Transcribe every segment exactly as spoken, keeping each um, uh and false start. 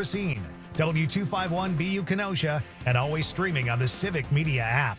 Racine, W two fifty-one B U Kenosha, and always streaming on the Civic Media app.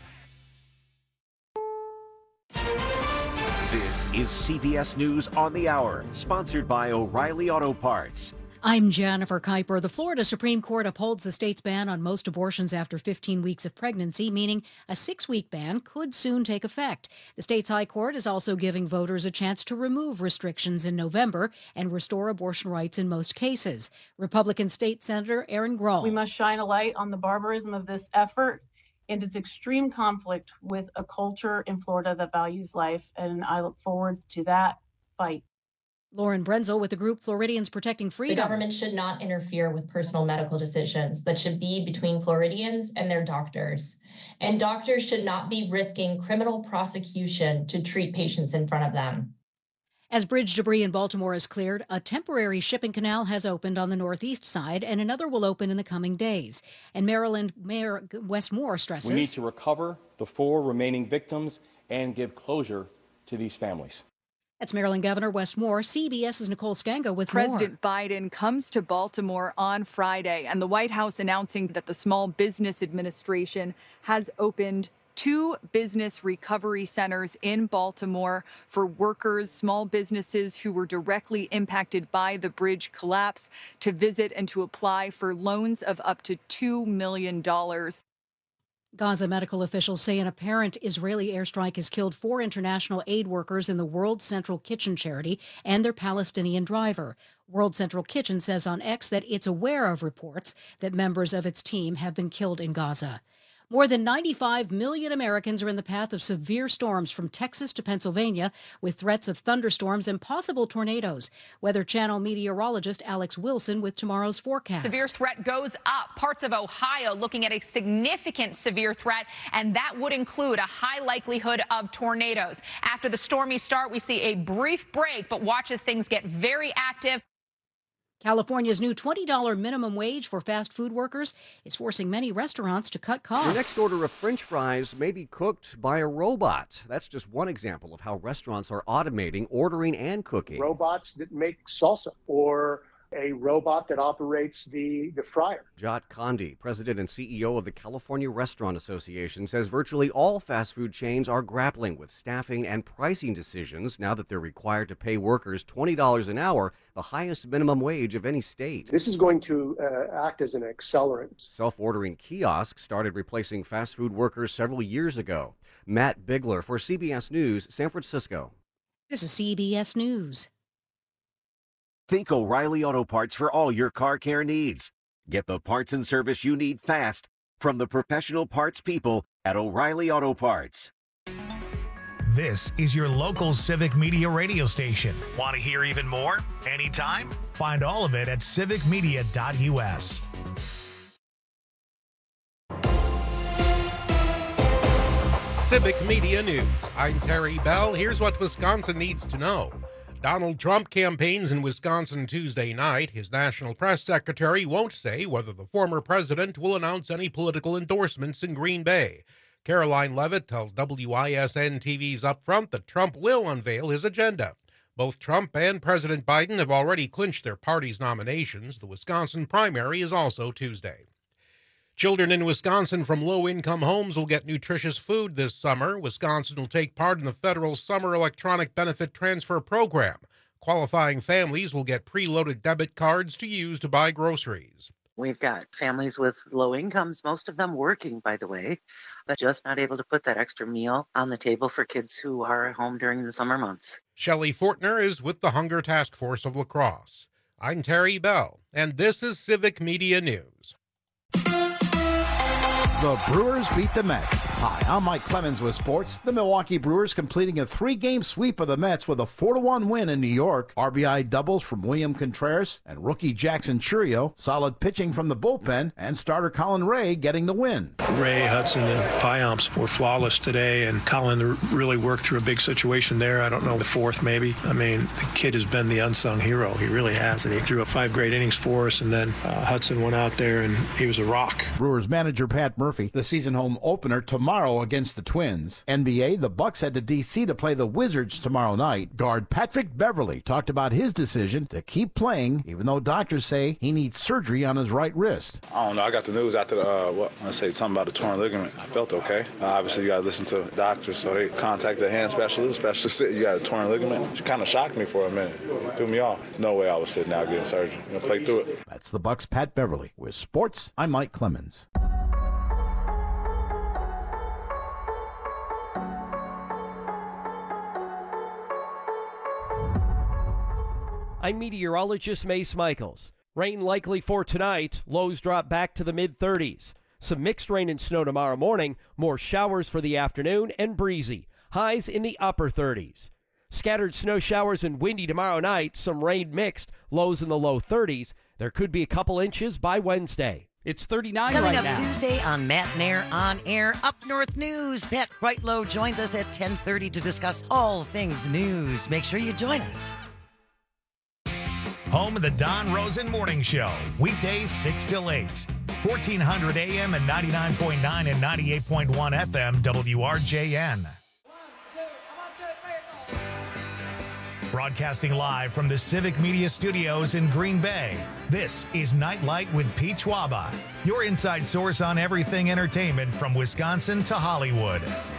This is C B S News on the Hour, sponsored by O'Reilly Auto Parts. I'm Jennifer Kuiper. The Florida Supreme Court upholds the state's ban on most abortions after fifteen weeks of pregnancy, meaning a six-week ban could soon take effect. The state's high court is also giving voters a chance to remove restrictions in November and restore abortion rights in most cases. Republican State Senator Erin Grull. We must shine a light on the barbarism of this effort and its extreme conflict with a culture in Florida that values life, and I look forward to that fight. Lauren Brenzel with the group Floridians Protecting Freedom. The government should not interfere with personal medical decisions that should be between Floridians and their doctors. And doctors should not be risking criminal prosecution to treat patients in front of them. As bridge debris in Baltimore is cleared, a temporary shipping canal has opened on the northeast side, and another will open in the coming days. And Maryland Mayor Wes Moore stresses, we need to recover the four remaining victims and give closure to these families. That's Maryland Governor Wes Moore. CBS's Nicole Scango with President more. Biden comes to Baltimore on Friday, and the White House announcing that the Small Business Administration has opened two business recovery centers in Baltimore for workers, small businesses who were directly impacted by the bridge collapse to visit and to apply for loans of up to two million dollars. Gaza medical officials say an apparent Israeli airstrike has killed four international aid workers in the World Central Kitchen charity and their Palestinian driver. World Central Kitchen says on X that it's aware of reports that members of its team have been killed in Gaza. More than ninety-five million Americans are in the path of severe storms from Texas to Pennsylvania, with threats of thunderstorms and possible tornadoes. Weather Channel meteorologist Alex Wilson with tomorrow's forecast. Severe threat goes up. Parts of Ohio looking at a significant severe threat, and that would include a high likelihood of tornadoes. After the stormy start, we see a brief break, but watch as things get very active. California's new twenty dollars minimum wage for fast food workers is forcing many restaurants to cut costs. Your next order of French fries may be cooked by a robot. That's just one example of how restaurants are automating ordering and cooking. Robots that make salsa, or a robot that operates the, the fryer. Jot Condi, president and C E O of the California Restaurant Association, says virtually all fast food chains are grappling with staffing and pricing decisions now that they're required to pay workers twenty dollars an hour, the highest minimum wage of any state. This is going to uh, act as an accelerant. Self-ordering kiosks started replacing fast food workers several years ago. Matt Bigler for C B S News, San Francisco. This is C B S News. Think O'Reilly Auto Parts for all your car care needs. Get the parts and service you need fast from the professional parts people at O'Reilly Auto Parts. This is your local Civic Media radio station. Want to hear even more? Anytime? Find all of it at civic media dot U S. Civic Media News. I'm Terry Bell. Here's what Wisconsin needs to know. Donald Trump campaigns in Wisconsin Tuesday night. His national press secretary won't say whether the former president will announce any political endorsements in Green Bay. Caroline Levitt tells W I S N T V's Upfront that Trump will unveil his agenda. Both Trump and President Biden have already clinched their party's nominations. The Wisconsin primary is also Tuesday. Children in Wisconsin from low-income homes will get nutritious food this summer. Wisconsin will take part in the federal Summer Electronic Benefit Transfer Program. Qualifying families will get preloaded debit cards to use to buy groceries. We've got families with low incomes, most of them working, by the way, but just not able to put that extra meal on the table for kids who are at home during the summer months. Shelley Fortner is with the Hunger Task Force of La Crosse. I'm Terry Bell, and this is Civic Media News. The Brewers beat the Mets. Hi, I'm Mike Clemens with sports. The Milwaukee Brewers completing a three-game sweep of the Mets with a four to one win in New York. R B I doubles from William Contreras and rookie Jackson Chourio. Solid pitching from the bullpen, and starter Colin Ray getting the win. Ray, Hudson, and Payamps were flawless today, and Colin really worked through a big situation there. I don't know, the fourth maybe. I mean, the kid has been the unsung hero. He really has, and he threw up five great innings for us, and then uh, Hudson went out there, and he was a rock. Brewers manager Pat Murphy, the season home opener tomorrow tomorrow against the Twins. N B A, the Bucks head to D C to play the Wizards tomorrow night. Guard Patrick Beverley talked about his decision to keep playing, even though doctors say he needs surgery on his right wrist. I don't know. I got the news after the, uh, what, I say something about the torn ligament. I felt okay. Uh, obviously, you got to listen to doctors, so they contacted a hand specialist. Specialist said you got a torn ligament. She kind of shocked me for a minute. Threw me off. No way I was sitting out getting surgery. I'm going to play through it. That's the Bucks' Pat Beverley. With sports, I'm Mike Clemens. I'm meteorologist Mace Michaels. Rain likely for tonight. Lows drop back to the mid thirties. Some mixed rain and snow tomorrow morning. More showers for the afternoon and breezy. Highs in the upper thirties. Scattered snow showers and windy tomorrow night. Some rain mixed. Lows in the low thirties. There could be a couple inches by Wednesday. It's thirty-nine Coming right up now. Tuesday on Matt and Air On Air Up North News. Pat Kreitlow joins us at ten thirty to discuss all things news. Make sure you join us. Home of the Don Rosen Morning Show. Weekdays six till eight. fourteen hundred A M and ninety-nine point nine and ninety-eight point one F M W R J N. Broadcasting live from the Civic Media Studios in Green Bay, this is Nightlight with Pete Schwaba, your inside source on everything entertainment from Wisconsin to Hollywood.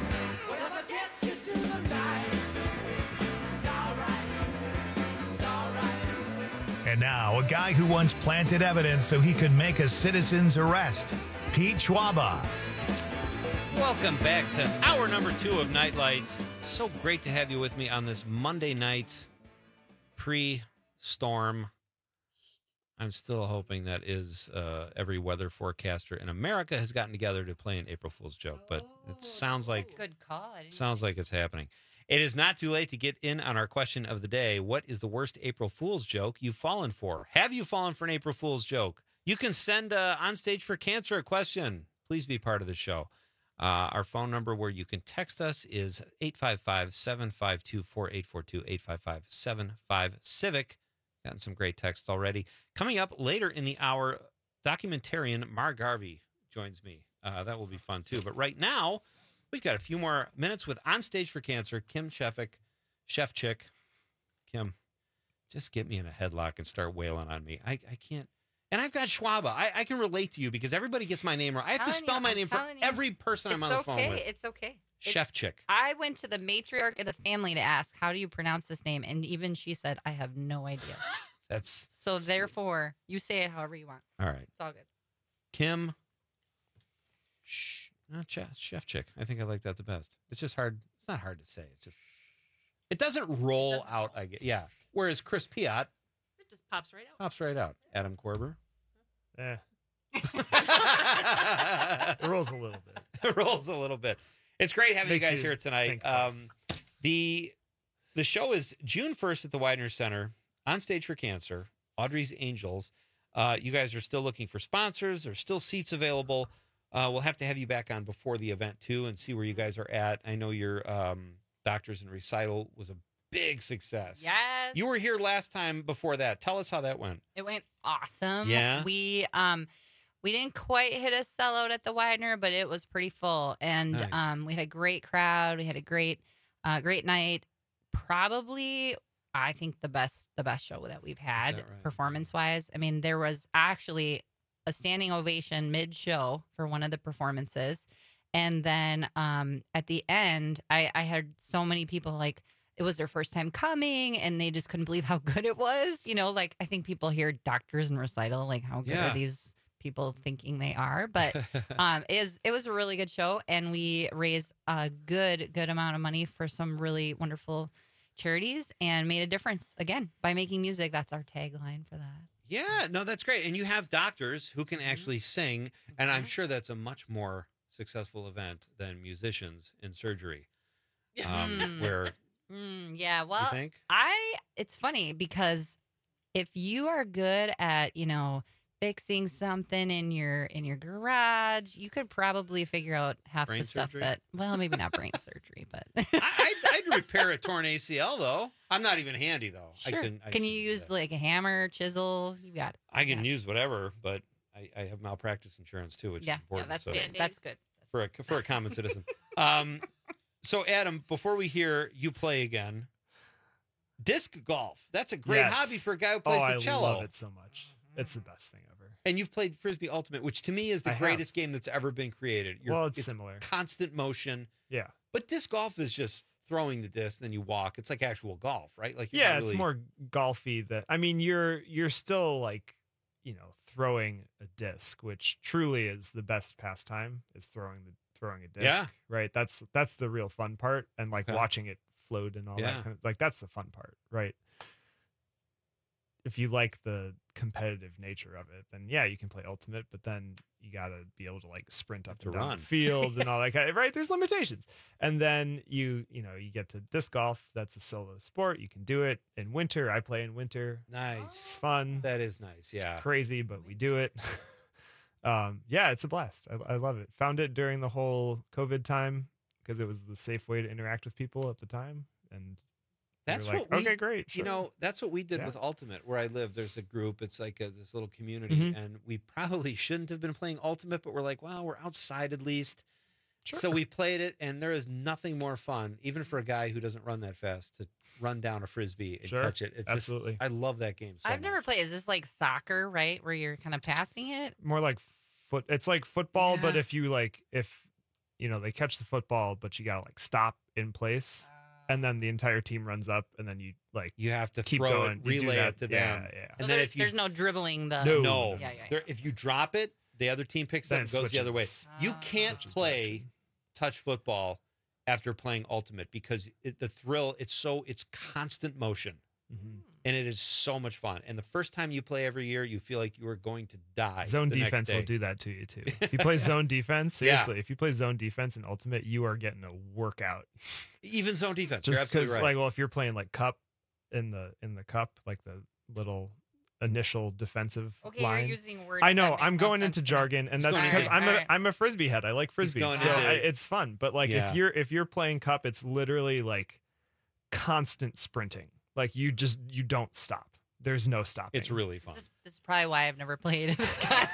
And now, a guy who once planted evidence so he could make a citizen's arrest, Pete Schwaba. Welcome back to hour number two of Nightlight. So great to have you with me on this Monday night pre-storm. I'm still hoping that is uh, every weather forecaster in America has gotten together to play an April Fool's joke, but it sounds like good call. sounds like it's happening. It is not too late to get in on our question of the day. What is the worst April Fool's joke you've fallen for? Have you fallen for an April Fool's joke? You can send uh, On Stage for Cancer a question. Please be part of the show. Uh, our phone number where you can text us is eight five five, seven five two, four eight four two, eight five five, seven five, Civic. Gotten some great texts already. Coming up later in the hour, documentarian Mar Garvey joins me. Uh, that will be fun, too. But right now, we've got a few more minutes with On Stage for Cancer, Kim Sheffick, Chef Chick. Kim, just get me in a headlock and start wailing on me. I, I can't. And I've got Schwaba. I, I can relate to you because everybody gets my name wrong. I have to spell you, my I'm name for telling you. every person I'm on the It's phone okay. with. It's okay. Chef It's- Chick. I went to the matriarch of the family to ask, how do you pronounce this name? And even she said, I have no idea. That's So therefore, you say it however you want. all right. It's all good. Kim, Sh- uh, Chef, Chef Chick. I think I like that the best. It's just hard. It's not hard to say. It's just, it doesn't roll out, I guess. Yeah. Whereas Chris Piat It just pops right out. pops right out. Adam Korber. Eh. It rolls a little bit. It rolls a little bit. It's great having Makes you guys you here tonight. think twice. Um, the the show is June first at the Widener Center, On Stage for Cancer, Audrey's Angels. Uh, you guys are still looking for sponsors. There's still seats available. Uh, we'll have to have you back on before the event, too, and see where you guys are at. I know your um, Doctors in Recital was a big success. Yes. You were here last time before that. Tell us how that went. It went awesome. Yeah? We um we didn't quite hit a sellout at the Widener, but it was pretty full. And Nice. um we had a great crowd. We had a great uh great night. Probably I think the best the best show that we've had that right? performance wise. I mean, there was actually a standing ovation mid show for one of the performances. And then um at the end, I, I had so many people like it was their first time coming and they just couldn't believe how good it was. You know, like I think people hear Doctors in Recital, like how good Yeah. are these people thinking they are? But um it is it was a really good show and we raised a good, good amount of money for some really wonderful charities and made a difference again by making music. That's our tagline for that. Yeah, no, that's great. And you have doctors who can actually sing, and I'm sure that's a much more successful event than musicians in surgery. Um, Mm. where Mm, yeah, well, think? I it's funny because if you are good at, you know, fixing something in your in your garage, you could probably figure out half Brain the stuff surgery? that well, maybe not brain surgery, but I, I'd, I'd repair a torn A C L though. I'm not even handy though. sure. I can. I can you use like a hammer, chisel? You got it. I can use whatever, but I, I have malpractice insurance too, which Yeah, is important. yeah, that's so. good. That's good. for a for a common citizen. Um, so Adam, before we hear you play again, disc golf. That's a great Yes. hobby for a guy who plays oh, the cello. I love it so much. It's the best thing ever. And you've played Frisbee Ultimate, which to me is the I have. greatest game that's ever been created. You're, Well, it's similar. Constant motion. Yeah. But disc golf is just throwing the disc, then you walk. It's like actual golf, right? Like you're Yeah, not it's really- more golfy. That I mean, you're you're still like, you know, throwing a disc, which truly is the best pastime. Is throwing the throwing a disc. Yeah. Right. That's that's the real fun part, and like Okay. watching it float and all Yeah. that kind of like that's the fun part, right? If you like the competitive nature of it, then yeah, you can play Ultimate, but then you got to be able to like sprint up to and down run. the field and all that kind of, right? There's limitations. And then you, you know, you get to disc golf. That's a solo sport. You can do it in winter. I play in winter. Nice. It's fun. That is nice. Yeah. It's crazy, but we do it. um, yeah, it's a blast. I, I love it. Found it during the whole COVID time because it was the safe way to interact with people at the time. And we That's were like, what we, okay, great. You sure." know, that's what we did Yeah. with Ultimate, where I live. There's a group. It's like a, this little community, Mhm. and we probably shouldn't have been playing Ultimate, but we're like, well, we're outside at least. So we played it, and there is nothing more fun, even for a guy who doesn't run that fast, to run down a frisbee and Sure. catch it. It's Absolutely. Just, I love that game. So I've much. never played. Is this like soccer, right? Where you're kind of passing it? More like foot. It's like football, but Yeah. if you like, if you know, they catch the football, but you gotta like stop in place, and then the entire team runs up, and then you like You have to keep throw going. it, You do relay that. it to Yeah, them, yeah. So and then there's, if you there's no dribbling the. No. no, Yeah, yeah, yeah. There, if you drop it, the other team picks Then up it and goes the other way. switches. You Ah. can't Switches play direction. touch football after playing Ultimate because it, the thrill, it's so it's constant motion. Mhm. And it is so much fun. And the first time you play every year, you feel like you are going to die. Zone the next defense will day. do that to you too. If you play zone defense, Yeah. seriously, if you play zone defense in Ultimate, you are getting a workout. Even zone defense. You're Just absolutely because, right. like, well, if you're playing like cup in the in the cup, like the little initial defensive Okay, line. you're using words. I that know make I'm no going sense into to me. jargon, and He's that's going because into- I'm a Alright. am a frisbee head. I like frisbees, going so into- I, it's fun. But like Yeah. if you're if you're playing cup, it's literally like constant sprinting. Like you just you don't stop. There's no stopping. It's really fun. This is, this is probably why I've never played it.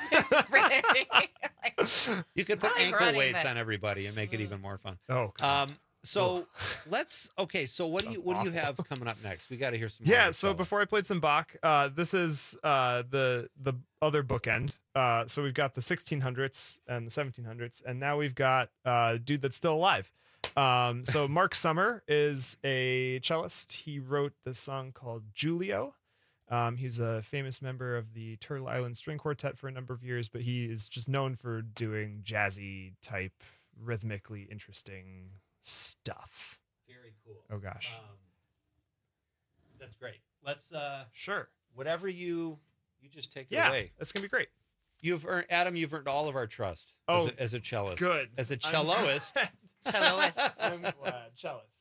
Like, You could put I like ankle running, weights but- on everybody and make it even more fun. oh God. Um, so let's okay. So what do you Sounds what do you awful. have coming up next? We got to hear some. Yeah, more so stuff. before I played some Bach, uh, this is uh, the the other bookend. Uh, so we've got the sixteen hundreds and the seventeen hundreds, and now we've got uh, a dude that's still alive. Um, so Mark Summer is a cellist. He wrote this song called Julio. Um, he was a famous member of the Turtle Island String Quartet for a number of years, but he is just known for doing jazzy type, rhythmically interesting stuff. Very cool. Oh gosh. Um, that's great. Let's uh, Sure. whatever you you just take it Yeah, away. that's gonna be great. You've earned Adam. You've earned all of our trust. Oh, as a, as a cellist. good. As a I'm- celloist. Celloist. I'm uh, cellist.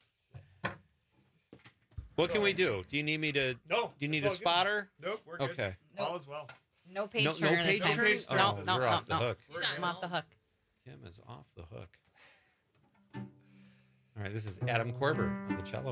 What can we do? Do you need me to? No. Do you need it's a all good. spotter? Nope, we're good. Okay. All is well. No page No, no turner. page this time. turning? turning? No, Oh, no, we're no, off the no. hook. I'm off the hook. Kim is off the hook. All right. This is Adam Korber on the cello.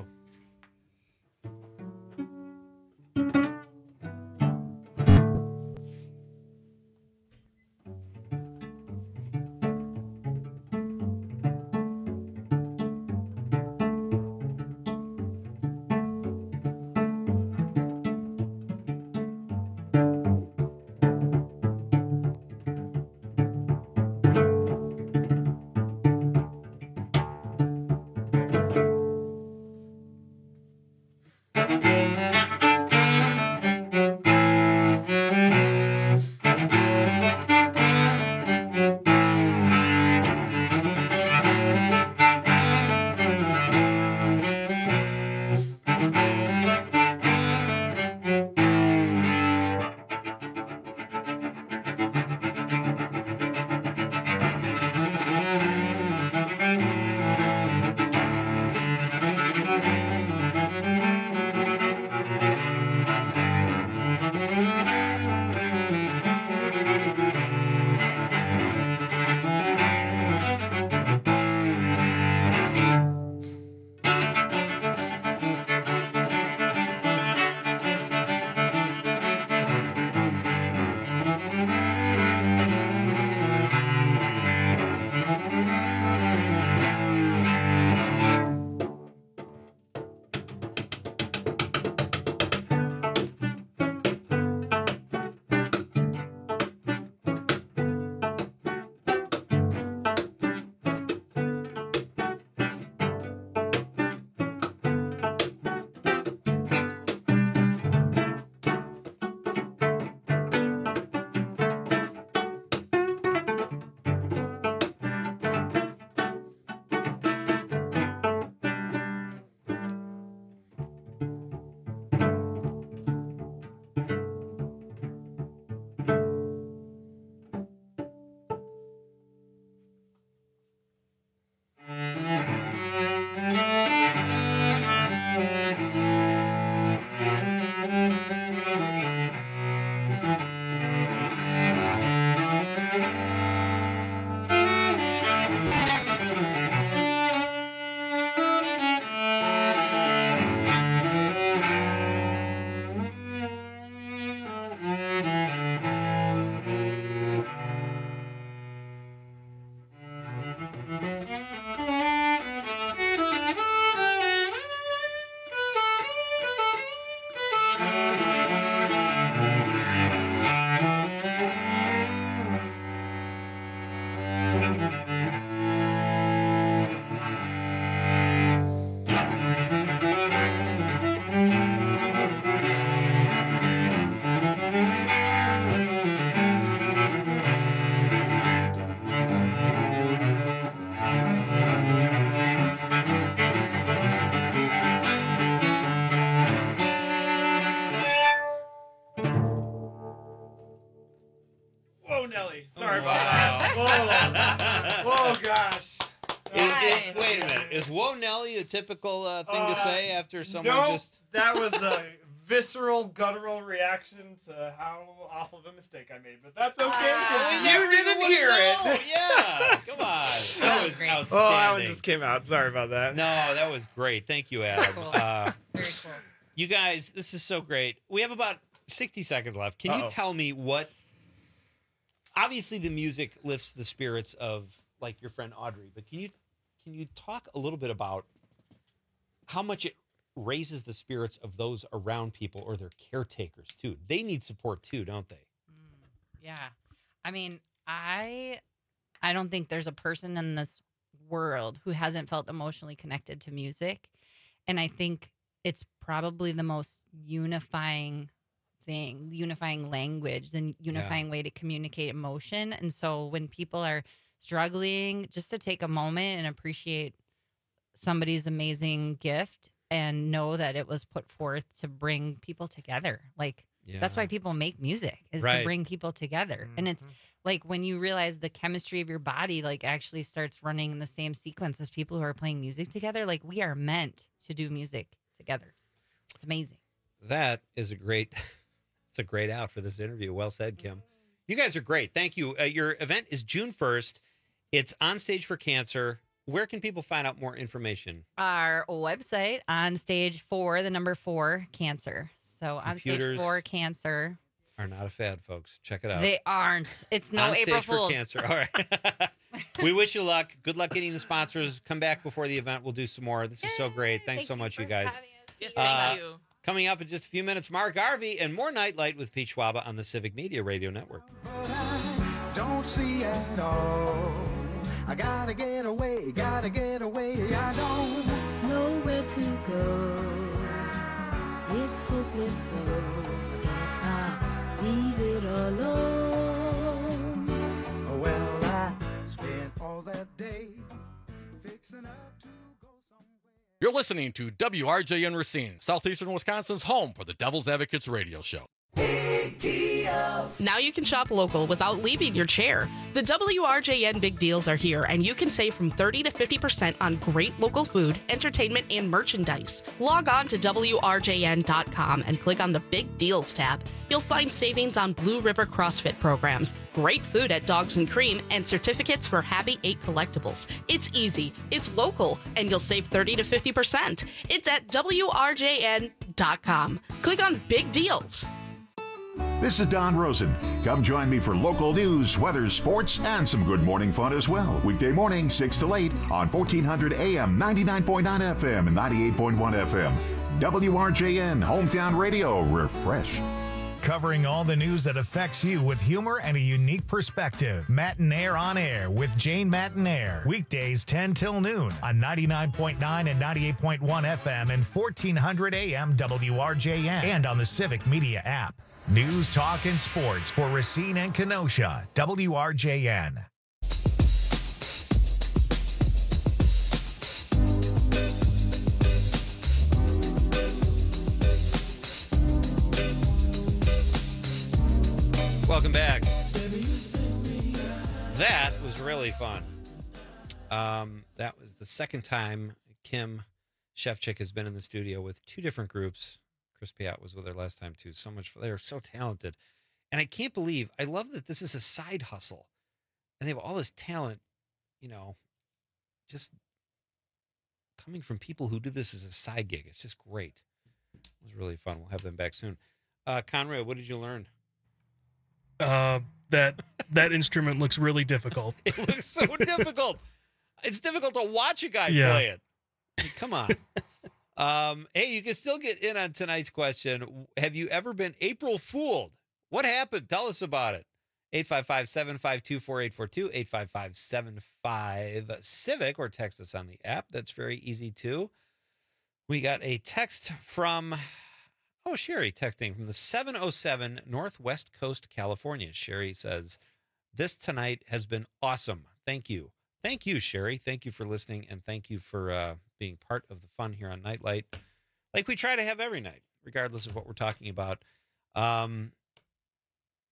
Nelly. Sorry about that. Whoa. Whoa, gosh. Is, is, wait a minute. Is Whoa Nelly a typical uh, thing Uh, to say after someone no, just... that was a visceral, guttural reaction to how awful of a mistake I made. But that's okay. Uh, because you didn't hear it. know. Yeah, come on. That was Oh, outstanding. that one just came out. Sorry about that. No, that was great. Thank you, Adam. Cool. Uh, Very cool. you guys, this is so great. We have about sixty seconds left. Can Uh-oh. you tell me what... Obviously, the music lifts the spirits of, like, your friend Audrey, but can you can you talk a little bit about how much it raises the spirits of those around people or their caretakers, too? They need support, too, don't they? Yeah. I mean, I I don't think there's a person in this world who hasn't felt emotionally connected to music. And I think it's probably the most unifying thing, unifying language, and unifying way to communicate emotion. And so when people are struggling, just to take a moment and appreciate somebody's amazing gift and know that it was put forth to bring people together. Like, that's why people make music, is Right. to bring people together. And it's like when you realize the chemistry of your body, like, actually starts running in the same sequence as people who are playing music together. Like, we are meant to do music together. It's amazing. That is a great, it's a great out for this interview. Well said, Kim. You guys are great. Thank you. Uh, your event is June first. It's On Stage for Cancer. Where can people find out more information? Our website, On Stage for the number four cancer. So On Stage Computers. for cancer. Are not a fad, folks. Check it out. They aren't. It's no On April Stage for Fool's. Cancer. All right. We wish you luck. Good luck getting the sponsors. Come back before the event. We'll do some more. This is so great. Thanks so much, you guys. Yes, Uh, thank you. Coming up in just a few minutes, Mark Harvey and more Nightlight with Pete Schwaba on the Civic Media Radio Network. Don't see at all. I gotta get away, gotta get away. I don't know where to go. It's hopeless, so I guess I'll leave it alone. Well, I spent all that day fixing up to go somewhere. You're listening to W R J N Racine, Southeastern Wisconsin's home for the Devil's Advocates radio show. Now you can shop local without leaving your chair. The W R J N Big Deals are here, and you can save from thirty to fifty percent on great local food, entertainment, and merchandise. Log on to W R J N dot com and click on the Big Deals tab. You'll find savings on Blue River CrossFit programs, great food at Dogs and Cream, and certificates for Happy eight collectibles. It's easy, it's local, and you'll save thirty to fifty percent. It's at W R J N dot com. Click on Big Deals. This is Don Rosen. Come join me for local news, weather, sports, and some good morning fun as well. Weekday morning, six to eight on fourteen hundred A M, ninety-nine point nine F M, and ninety-eight point one F M. W R J N, Hometown Radio, refreshed. Covering all the news that affects you with humor and a unique perspective. Matinaire on Air with Jane Matinaire. Weekdays ten till noon on ninety-nine point nine and ninety-eight point one F M and fourteen hundred A M W R J N and on the Civic Media app. News, talk, and sports for Racine and Kenosha. W R J N. Welcome back. That was really fun. Um, that was the second time Kim Shevchik has been in the studio with two different groups. Chris Piat was with her last time, too. So much. They're so talented. And I can't believe, I love that this is a side hustle. And they have all this talent, you know, just coming from people who do this as a side gig. It's just great. It was really fun. We'll have them back soon. Uh, Conrad, what did you learn? Uh, that that instrument looks really difficult. It looks so difficult. It's difficult to watch a guy Yeah. play it. I mean, come on. um, hey, you can still get in on tonight's question. Have you ever been April Fooled? What happened? Tell us about it. eight five five, seven five two, four eight four two, eight five five, seven five, CIVIC, or text us on the app. That's very easy, too. We got a text from... Oh, Sherry texting from the seven oh seven Northwest Coast, California. Sherry says, this tonight has been awesome. Thank you. Thank you, Sherry. Thank you for listening, and thank you for uh, being part of the fun here on Nightlight, like we try to have every night, regardless of what we're talking about. Um,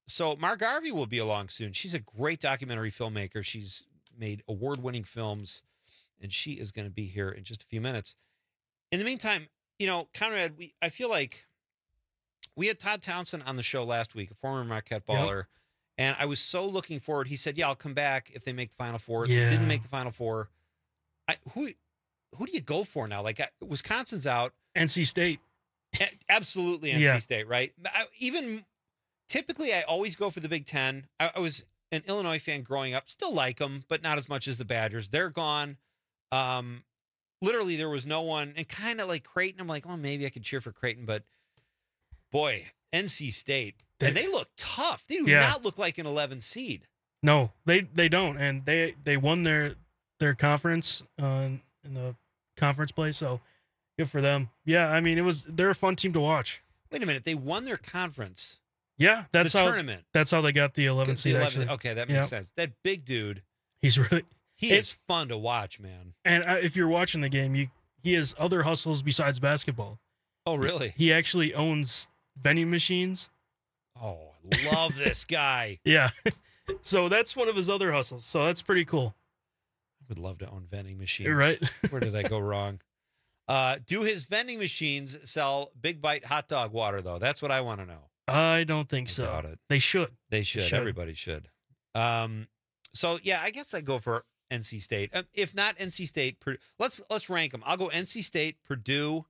so Mark Garvey will be along soon. She's a great documentary filmmaker. She's made award-winning films, and she is going to be here in just a few minutes. In the meantime, you know, Conrad, we I feel like we had Todd Townsend on the show last week, a former Marquette baller, yep. and I was so looking forward. He said, "Yeah, I'll come back if they make the Final Four." Yeah. They didn't make the Final Four. I, who who do you go for now? Like, Wisconsin's out. N C State. A- absolutely N C Yeah. State, right? I, even typically, I always go for the Big Ten. I, I was an Illinois fan growing up, still like them, but not as much as the Badgers. They're gone. Um, literally, there was no one, and kind of like Creighton. I'm like, well, maybe I could cheer for Creighton, but boy, N C State, They- and they look tough. They do Yeah. not look like an eleven seed. No, they they don't, and they they won their their conference uh, in the conference play. So good for them. Yeah, I mean it was they're a fun team to watch. Wait a minute, they won their conference. Yeah, that's the how tournament. that's how they got the eleventh The seed. eleventh Actually, okay, that makes Yeah. sense. That big dude, He's really he it- is fun to watch, man. And uh, if you're watching the game, you he has other hustles besides basketball. Oh, really? He actually owns vending machines. Oh, I love this guy. Yeah, so that's one of his other hustles. So that's pretty cool. I would love to own vending machines. You're right. Where did I go wrong? Uh, do his vending machines sell Big Bite hot dog water, though? That's what I want to know. I don't think I so. doubt it. They should. They should. should. Everybody should. Um, so, yeah, I guess I go for N C State. Um, if not N C State, Purdue. let's let's rank them. I'll go N C State, Purdue,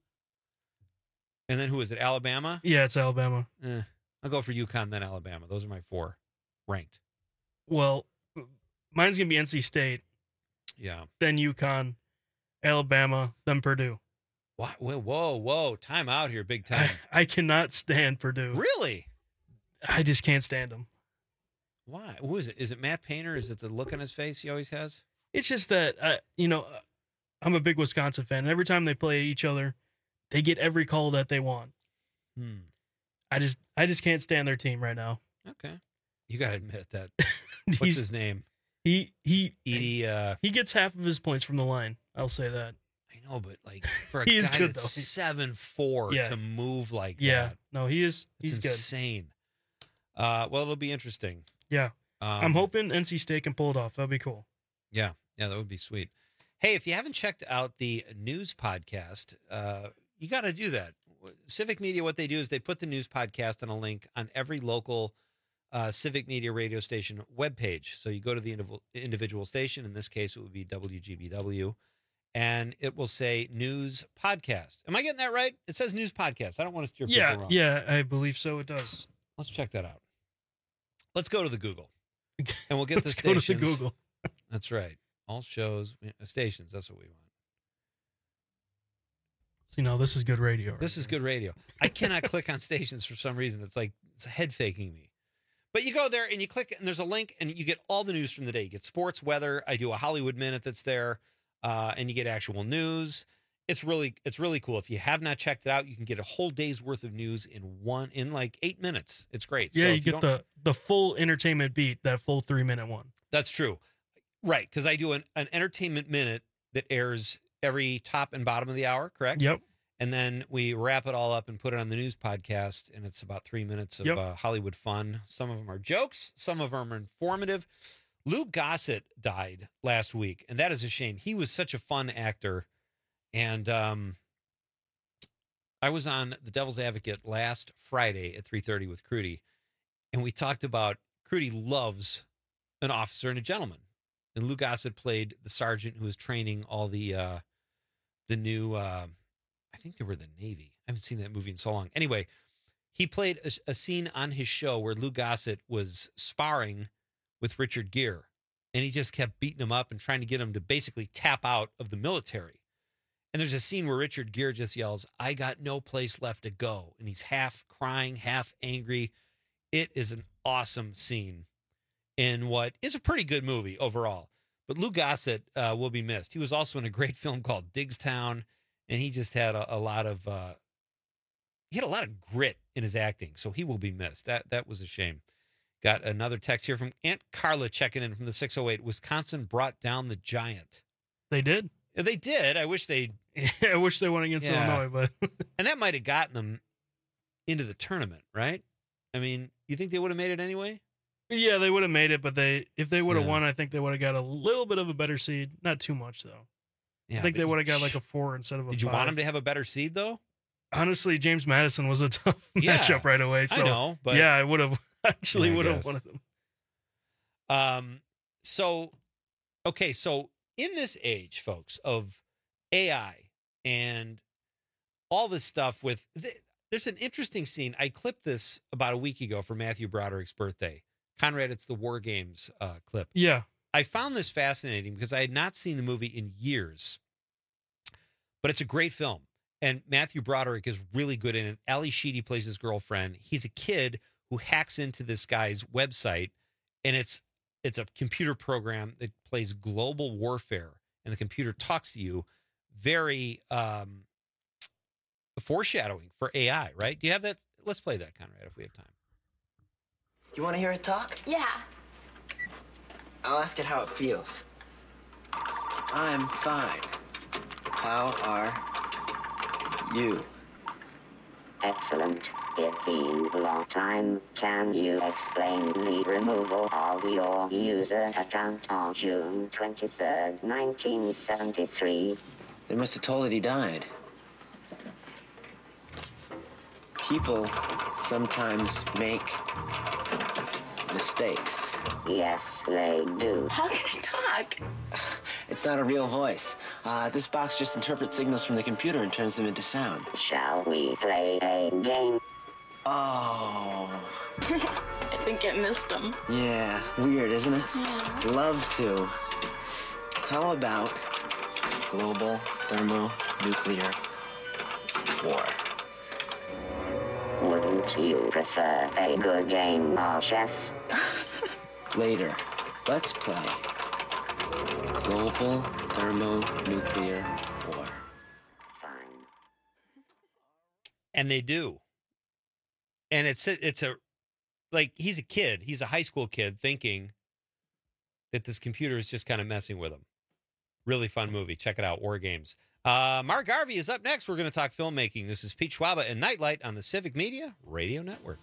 and then who is it? Alabama? Yeah, it's Alabama. Eh, I'll go for UConn, then Alabama. Those are my four ranked. Well, mine's gonna be N C State, Yeah. then UConn, Alabama, then Purdue. What? Whoa, whoa, whoa. Time out here, big time. I, I cannot stand Purdue. Really? I just can't stand them. Why? Who is it? Is it Matt Painter? Is it the look on his face he always has? It's just that uh, you know, I'm a big Wisconsin fan. And every time they play each other, they get every call that they want. Hmm. I just, I just can't stand their team right now. Okay. You got to admit that. What's He's- his name? He he Edie. Uh, he gets half of his points from the line. I'll say that. I know, but like for a He is guy good, that's though. seven four Yeah. to move like Yeah, that, no, he is. it's He's good. insane. Uh, well, it'll be interesting. Yeah, Um, I'm hoping N C State can pull it off. That'd be cool. Yeah, yeah, that would be sweet. Hey, if you haven't checked out the news podcast, uh, you got to do that. Civic Media, what they do is they put the news podcast on a link on every local uh, Civic Media radio station webpage. So you go to the indiv- individual station. In this case, it would be W G B W, and it will say news podcast. Am I getting that right? It says news podcast. I don't want to steer Yeah, people wrong. yeah, I believe so. It does. Let's check that out. Let's go to the Google, and we'll get Let's the go to the stations. Google. That's right. All shows, stations. That's what we want. See, now this is good radio. Right This is good radio. I cannot click on stations for some reason. It's like it's head faking me. But you go there and you click, and there's a link, and you get all the news from the day. You get sports, weather. I do a Hollywood Minute that's there, uh, and you get actual news. It's really, it's really cool. If you have not checked it out, you can get a whole day's worth of news in one, in like eight minutes. It's great. Yeah, So you if get don't- the the full entertainment beat, that full three minute one. That's true. Right, because I do an, an entertainment minute that airs every top and bottom of the hour, correct? Yep. And then we wrap it all up and put it on the news podcast, and it's about three minutes of Yep. uh, Hollywood fun. Some of them are jokes, some of them are informative. Lou Gossett died last week, and that is a shame. He was such a fun actor, and um, I was on The Devil's Advocate last Friday at three thirty with Crudy, and we talked about Crudy loves an officer and a gentleman. And Lou Gossett played the sergeant who was training all the uh, the new, uh, I think they were the Navy. I haven't seen that movie in so long. Anyway, he played a, a scene on his show where Lou Gossett was sparring with Richard Gere. And he just kept beating him up and trying to get him to basically tap out of the military. And there's a scene where Richard Gere just yells, "I got no place left to go." And he's half crying, half angry. It is an awesome scene in what is a pretty good movie overall. But Lou Gossett uh, will be missed. He was also in a great film called Diggstown, and he just had a, a lot of uh, he had a lot of grit in his acting, so he will be missed. That that was a shame. Got another text here from Aunt Carla checking in from the six oh eight. Wisconsin brought down the Giant. They did. They did. I wish they. I wish they won against Yeah. Illinois, but And that might have gotten them into the tournament, right? I mean, you think they would have made it anyway? Yeah, they would have made it, but they if they would have Yeah. won, I think they would have got a little bit of a better seed. Not too much though. Yeah, I think but they you- would have got like a four instead of a Did you five. want them to have a better seed, though? Honestly, James Madison was a tough Yeah, matchup right away. I So know, but- yeah, I would have actually Yeah, I would have guess. one of them. Um, so, okay, so in this age, folks, of A I and all this stuff with, th- there's an interesting scene. I clipped this about a week ago for Matthew Broderick's birthday. Conrad, it's the War Games uh, clip. Yeah. I found this fascinating because I had not seen the movie in years, but it's a great film. And Matthew Broderick is really good in it. Ali Sheedy plays his girlfriend. He's a kid who hacks into this guy's website, and it's it's a computer program that plays global warfare, and the computer talks to you. Very um, foreshadowing for A I, right? Do you have that? Let's play that, Conrad, if we have time. You want to hear it talk? Yeah. I'll ask it how it feels. I'm fine. How are you? Excellent. fifteen long time. Can you explain the removal of your user account on June twenty-third, nineteen seventy-three? They must have told it he died. People sometimes make mistakes. Yes, they do. How can I talk? It's not a real voice. Uh, this box just interprets signals from the computer and turns them into sound. Shall we play a game? Oh. I think I missed him. Yeah, weird, isn't it? Yeah. Love to. How about global thermonuclear war? Wouldn't you prefer a good game of chess? Later, let's play global thermonuclear war. And they do. And it's a, it's a, like, he's a kid. He's a high school kid thinking that this computer is just kind of messing with him. Really fun movie. Check it out. War Games. Uh, Mark Garvey is up next. We're going to talk filmmaking. This is Pete Schwaba and Nightlight on the Civic Media Radio Network.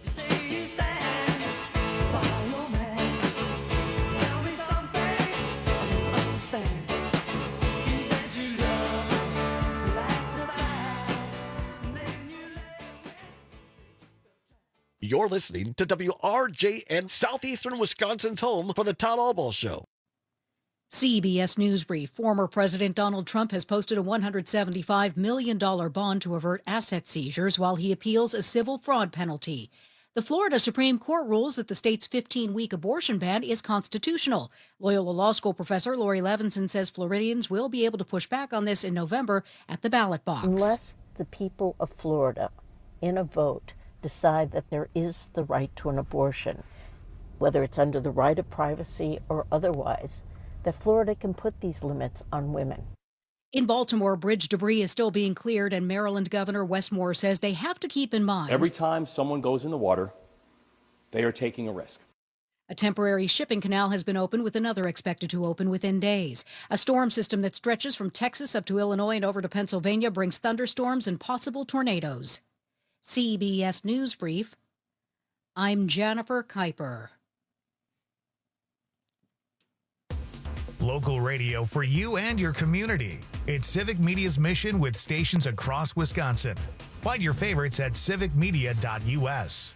You're listening to W R J N, Southeastern Wisconsin's home for the Todd Albaugh Show. C B S News Brief. Former President Donald Trump has posted a one hundred seventy-five million dollars bond to avert asset seizures while he appeals a civil fraud penalty. The Florida Supreme Court rules that the state's fifteen-week abortion ban is constitutional. Loyola Law School professor Lori Levinson says Floridians will be able to push back on this in November at the ballot box. Unless the people of Florida, in a vote, decide that there is the right to an abortion, whether it's under the right of privacy or otherwise, that Florida can put these limits on women. In Baltimore, bridge debris is still being cleared, and Maryland Governor Wes Moore says they have to keep in mind Every time someone goes in the water, they are taking a risk. a temporary shipping canal has been opened, with another expected to open within days. A storm system that stretches from Texas up to Illinois and over to Pennsylvania brings thunderstorms and possible tornadoes. C B S News Brief. I'm Jennifer Kuiper. Local radio for you and your community. It's Civic Media's mission with stations across Wisconsin. Find your favorites at civic media dot U S.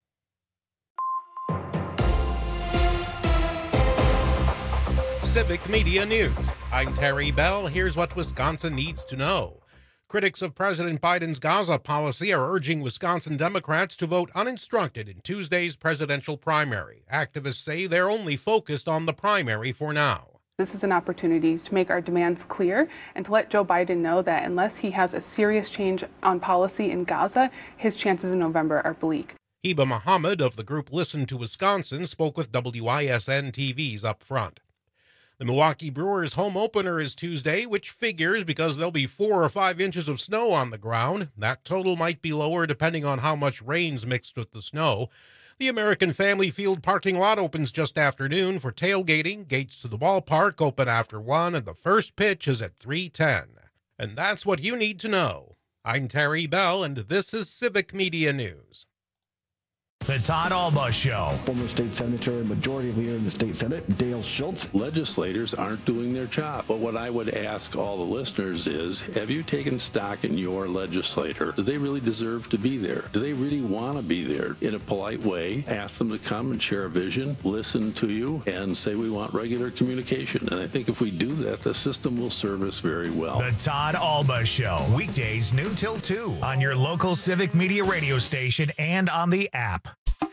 Civic Media News. I'm Terry Bell. Here's what Wisconsin needs to know. Critics of President Biden's Gaza policy are urging Wisconsin Democrats to vote uninstructed in Tuesday's presidential primary. Activists say they're only focused on the primary for now. This is an opportunity to make our demands clear and to let Joe Biden know that unless he has a serious change on policy in Gaza, his chances in November are bleak. Heba Muhammad of the group Listen to Wisconsin spoke with W I S N T V's Up Front. The Milwaukee Brewers home opener is Tuesday, which figures because there'll be four or five inches of snow on the ground. That total might be lower depending on how much rain's mixed with the snow. The American Family Field parking lot opens just after noon for tailgating. Gates to the ballpark open after one, and the first pitch is at three ten. And that's what you need to know. I'm Terry Bell, and this is Civic Media News. The Todd Alba Show. Former state senator and majority leader in the state senate, Dale Schultz. Legislators aren't doing their job. But what I would ask all the listeners is, have you taken stock in your legislator? Do they really deserve to be there? Do they really want to be there? In a polite way, ask them to come and share a vision, listen to you, and say we want regular communication. And I think if we do that, the system will serve us very well. The Todd Alba Show. Weekdays noon till two on your local Civic Media radio station and on the app.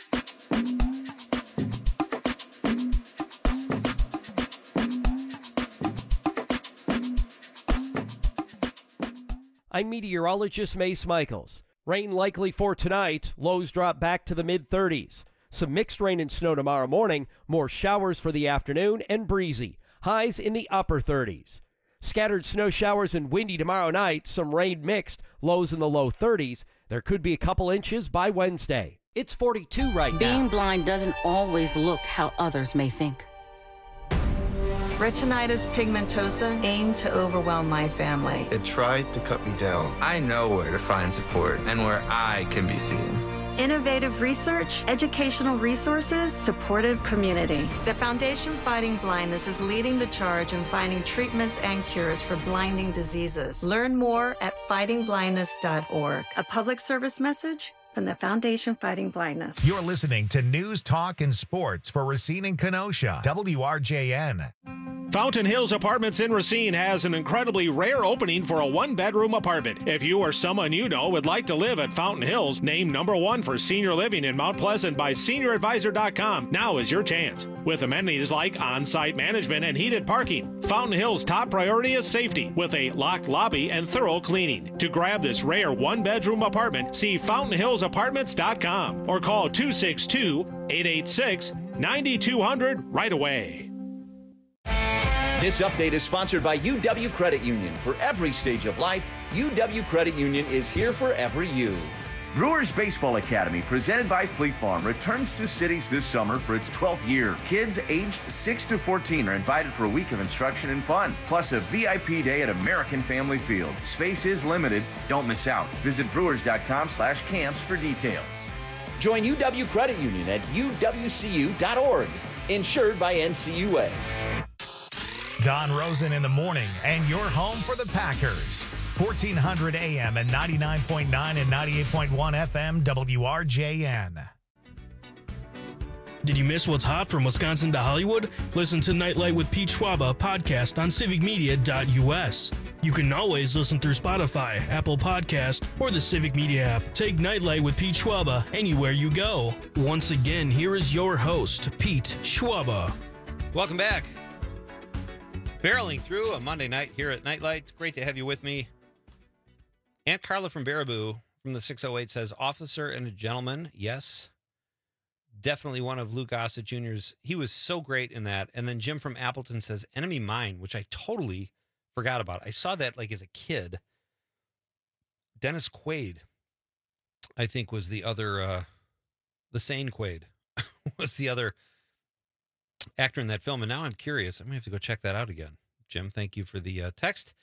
I'm meteorologist Mace Michaels. Rain likely for tonight. Lows drop back to the mid thirties. Some mixed rain and snow tomorrow morning. More showers for the afternoon and breezy. Highs in the upper thirties. Scattered snow showers and windy tomorrow night. Some rain mixed. Lows in the low thirties. There could be a couple inches by Wednesday. It's forty-two right now. Being blind doesn't always look how others may think. Retinitis pigmentosa aimed to overwhelm my family. It tried to cut me down. I know where to find support and where I can be seen. Innovative research, educational resources, supportive community. The Foundation Fighting Blindness is leading the charge in finding treatments and cures for blinding diseases. Learn more at fighting blindness dot org. A public service message from the Foundation Fighting Blindness. You're listening to News, Talk, and Sports for Racine and Kenosha. W R J N. Fountain Hills Apartments in Racine has an incredibly rare opening for a one-bedroom apartment. If you or someone you know would like to live at Fountain Hills, named number one for senior living in Mount Pleasant by senior advisor dot com, now is your chance. With amenities like on-site management and heated parking, Fountain Hills' top priority is safety, with a locked lobby and thorough cleaning. To grab this rare one-bedroom apartment, see fountain hills apartments dot com or call two six two, eight eight six, nine two zero zero right away. This update is sponsored by U W Credit Union. For every stage of life, U W Credit Union is here for every you. Brewers Baseball Academy, presented by Fleet Farm, returns to cities this summer for its twelfth year. Kids aged six to fourteen are invited for a week of instruction and fun, plus a V I P day at American Family Field. Space is limited. Don't miss out. Visit brewers dot com slash camps for details. Join U W Credit Union at U W C U dot org. Insured by N C U A. Don Rosen in the morning, and you're home for the Packers. fourteen hundred A M and ninety-nine point nine and ninety-eight point one F M W R J N. Did you miss what's hot from Wisconsin to Hollywood? Listen to Nightlight with Pete Schwaba podcast on civic media dot U S. You can always listen through Spotify, Apple Podcast, or the Civic Media app. Take Nightlight with Pete Schwaba anywhere you go. Once again, here is your host, Pete Schwaba. Welcome back. Barreling through a Monday night here at Nightlight. It's great to have you with me. Aunt Carla from Baraboo from the six oh eight says, officer and a gentleman. Yes. Definitely one of Lou Gossett Junior's. He was so great in that. And then Jim from Appleton says, Enemy Mine, which I totally forgot about. I saw that like as a kid. Dennis Quaid, I think, was the other, uh, the sane Quaid was the other actor in that film. And now I'm curious. I'm going to have to go check that out again. Jim, thank you for the uh, text.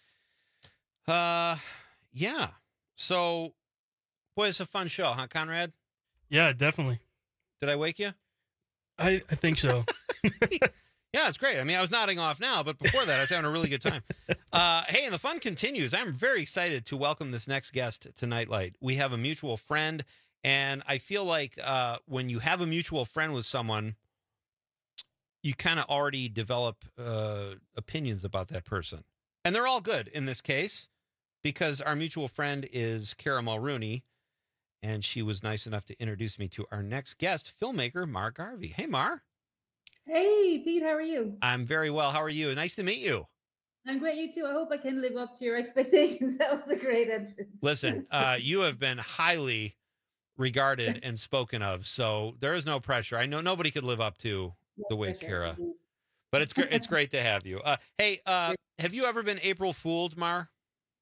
Uh, yeah. So, boy, it's a fun show, huh, Conrad? Yeah, definitely. Did I wake you? I, I think so. Yeah, it's great. I mean, I was nodding off now, but before that, I was having a really good time. Uh, hey, and the fun continues. I'm very excited to welcome this next guest to Nightlight. We have a mutual friend, and I feel like uh, when you have a mutual friend with someone, you kind of already develop uh, opinions about that person. And they're all good in this case, because our mutual friend is Kara Mulrooney, and she was nice enough to introduce me to our next guest, filmmaker Mar Garvey. Hey, Mar. Hey, Pete, how are you? I'm very well. How are you? Nice to meet you. I'm great, you too. I hope I can live up to your expectations. That was a great entrance. Listen, uh, you have been highly regarded and spoken of, so there is no pressure. I know nobody could live up to no the way Kara, but it's great. It's great to have you. Uh, hey, uh, have you ever been April Fooled, Mar?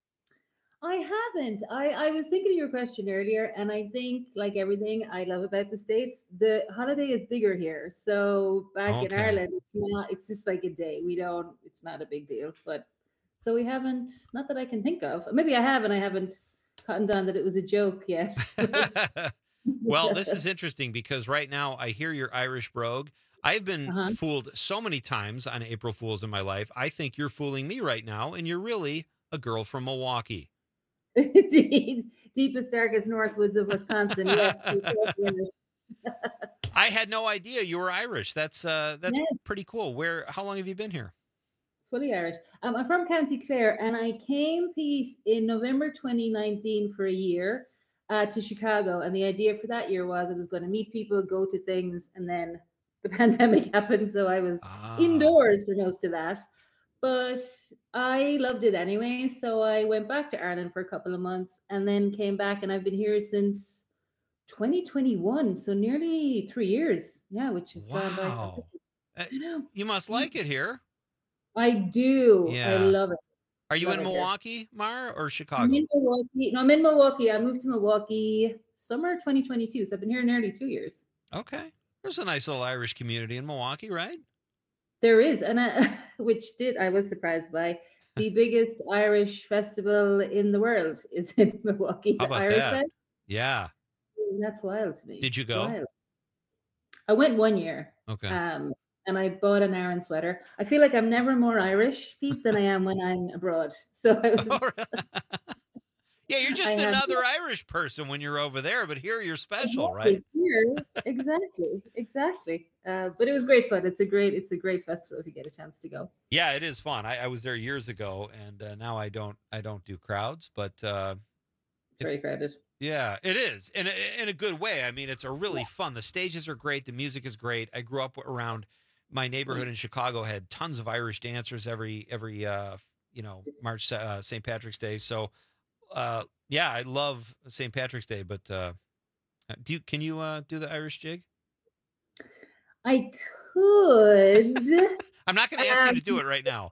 I haven't. I, I was thinking of your question earlier, and I think, like everything I love about the States, the holiday is bigger here. So back okay. in Ireland, it's not, it's just like a day. We don't, it's not a big deal. But so we haven't, not that I can think of. Maybe I have, and I haven't cottoned on that it was a joke yet. Well, this is interesting because right now I hear your Irish brogue. I've been Uh-huh. fooled so many times on April Fools in my life. I think you're fooling me right now, and you're really a girl from Milwaukee. Deep- Deepest, darkest northwoods of Wisconsin. Yes. I had no idea you were Irish. That's uh, that's Yes. pretty cool. Where? How long have you been here? Fully Irish. Um, I'm from County Clare, and I came, Pete, in November twenty nineteen for a year uh, to Chicago. And the idea for that year was I was going to meet people, go to things, and then the pandemic happened, so I was Ah. indoors for most of that. But I loved it anyway, so I went back to Ireland for a couple of months, and then came back, and I've been here since twenty twenty-one, so nearly three years. Yeah, which is gone by so Wow. quickly. Uh, I know. You must like it here. I do. I Yeah. love it. Are you Love in it here. Milwaukee, Mar, or I'm Chicago? in Milwaukee. No, I'm in Milwaukee. I moved to Milwaukee summer twenty twenty-two, so I've been here nearly two years. Okay. There's a nice little Irish community in Milwaukee, right? There is, and I, which did I was surprised by. The biggest Irish festival in the world is in Milwaukee. How The about Irish that? Fest. Yeah. That's wild to me. Did you It's go? wild. I went one year. Okay. Um, and I bought an Aran sweater. I feel like I'm never more Irish, Pete, than I am when I'm abroad. So I was, Yeah, you're just I had- another Irish person when you're over there, but here you're special, Exactly, right? here, exactly, exactly. Uh, but it was great fun. It's a great, it's a great festival if you get a chance to go. Yeah, it is fun. I, I was there years ago, and uh, now I don't. I don't do crowds, but uh, It's very crowded. yeah, it is in a, in a good way. I mean, it's a really fun. The stages are great. The music is great. I grew up around my neighborhood in Chicago. Had tons of Irish dancers every every uh, you know March uh, Saint Patrick's Day. So uh, yeah, I love Saint Patrick's Day. But uh, do you, can you uh, do the Irish jig? I could. I'm not going to ask you to do it right now.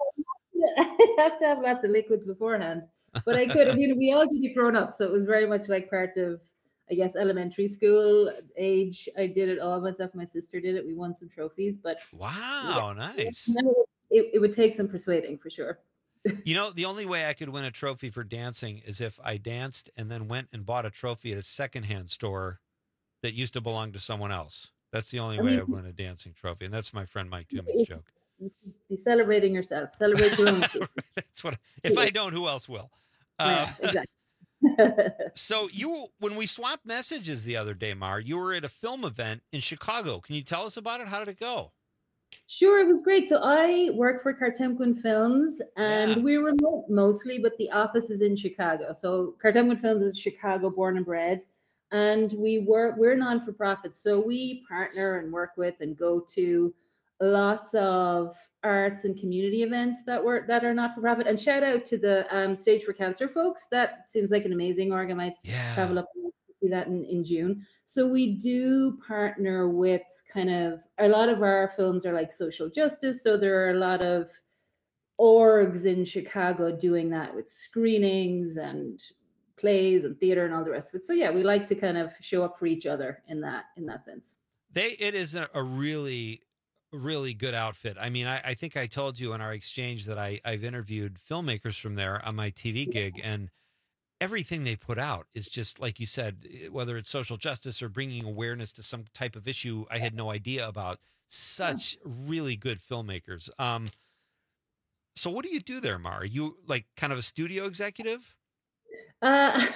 I have to have lots of liquids beforehand, but I could. I mean, we all did it grown up, so it was very much like part of, I guess, elementary school age. I did it all myself. My sister did it. We won some trophies, but Wow, nice. it, it would take some persuading for sure. You know, the only way I could win a trophy for dancing is if I danced and then went and bought a trophy at a secondhand store that used to belong to someone else. That's the only I way mean- I win a dancing trophy, and that's my friend Mike Toomey's It's- joke. Be celebrating yourself. Celebrate your own. achievement. That's what. If I don't, who else will? Uh, Yeah, exactly. so you, when we swapped messages the other day, Mar, you were at a film event in Chicago. Can you tell us about it? How did it go? Sure, it was great. So I work for Cartemquin Films, and Yeah. we're remote mostly, but the office is in Chicago. So Cartemquin Films is Chicago born and bred, and we work. We're non for profit, so we partner and work with and go to lots of arts and community events that were that are not for profit. And shout out to the um, Stage for Cancer folks. That seems like an amazing org. I might Yeah. travel up and see that in, in June. So we do partner with kind of a lot of our films are like social justice. So there are a lot of orgs in Chicago doing that with screenings and plays and theater and all the rest of it. So yeah, we like to kind of show up for each other in that in that sense. They it is a, a really really good outfit. I mean, I, I think I told you in our exchange that I I've interviewed filmmakers from there on my T V gig, and everything they put out is just like you said, whether it's social justice or bringing awareness to some type of issue I had no idea about. Such really good filmmakers. Um, so what do you do there, Mar? Are you like kind of a studio executive? Uh,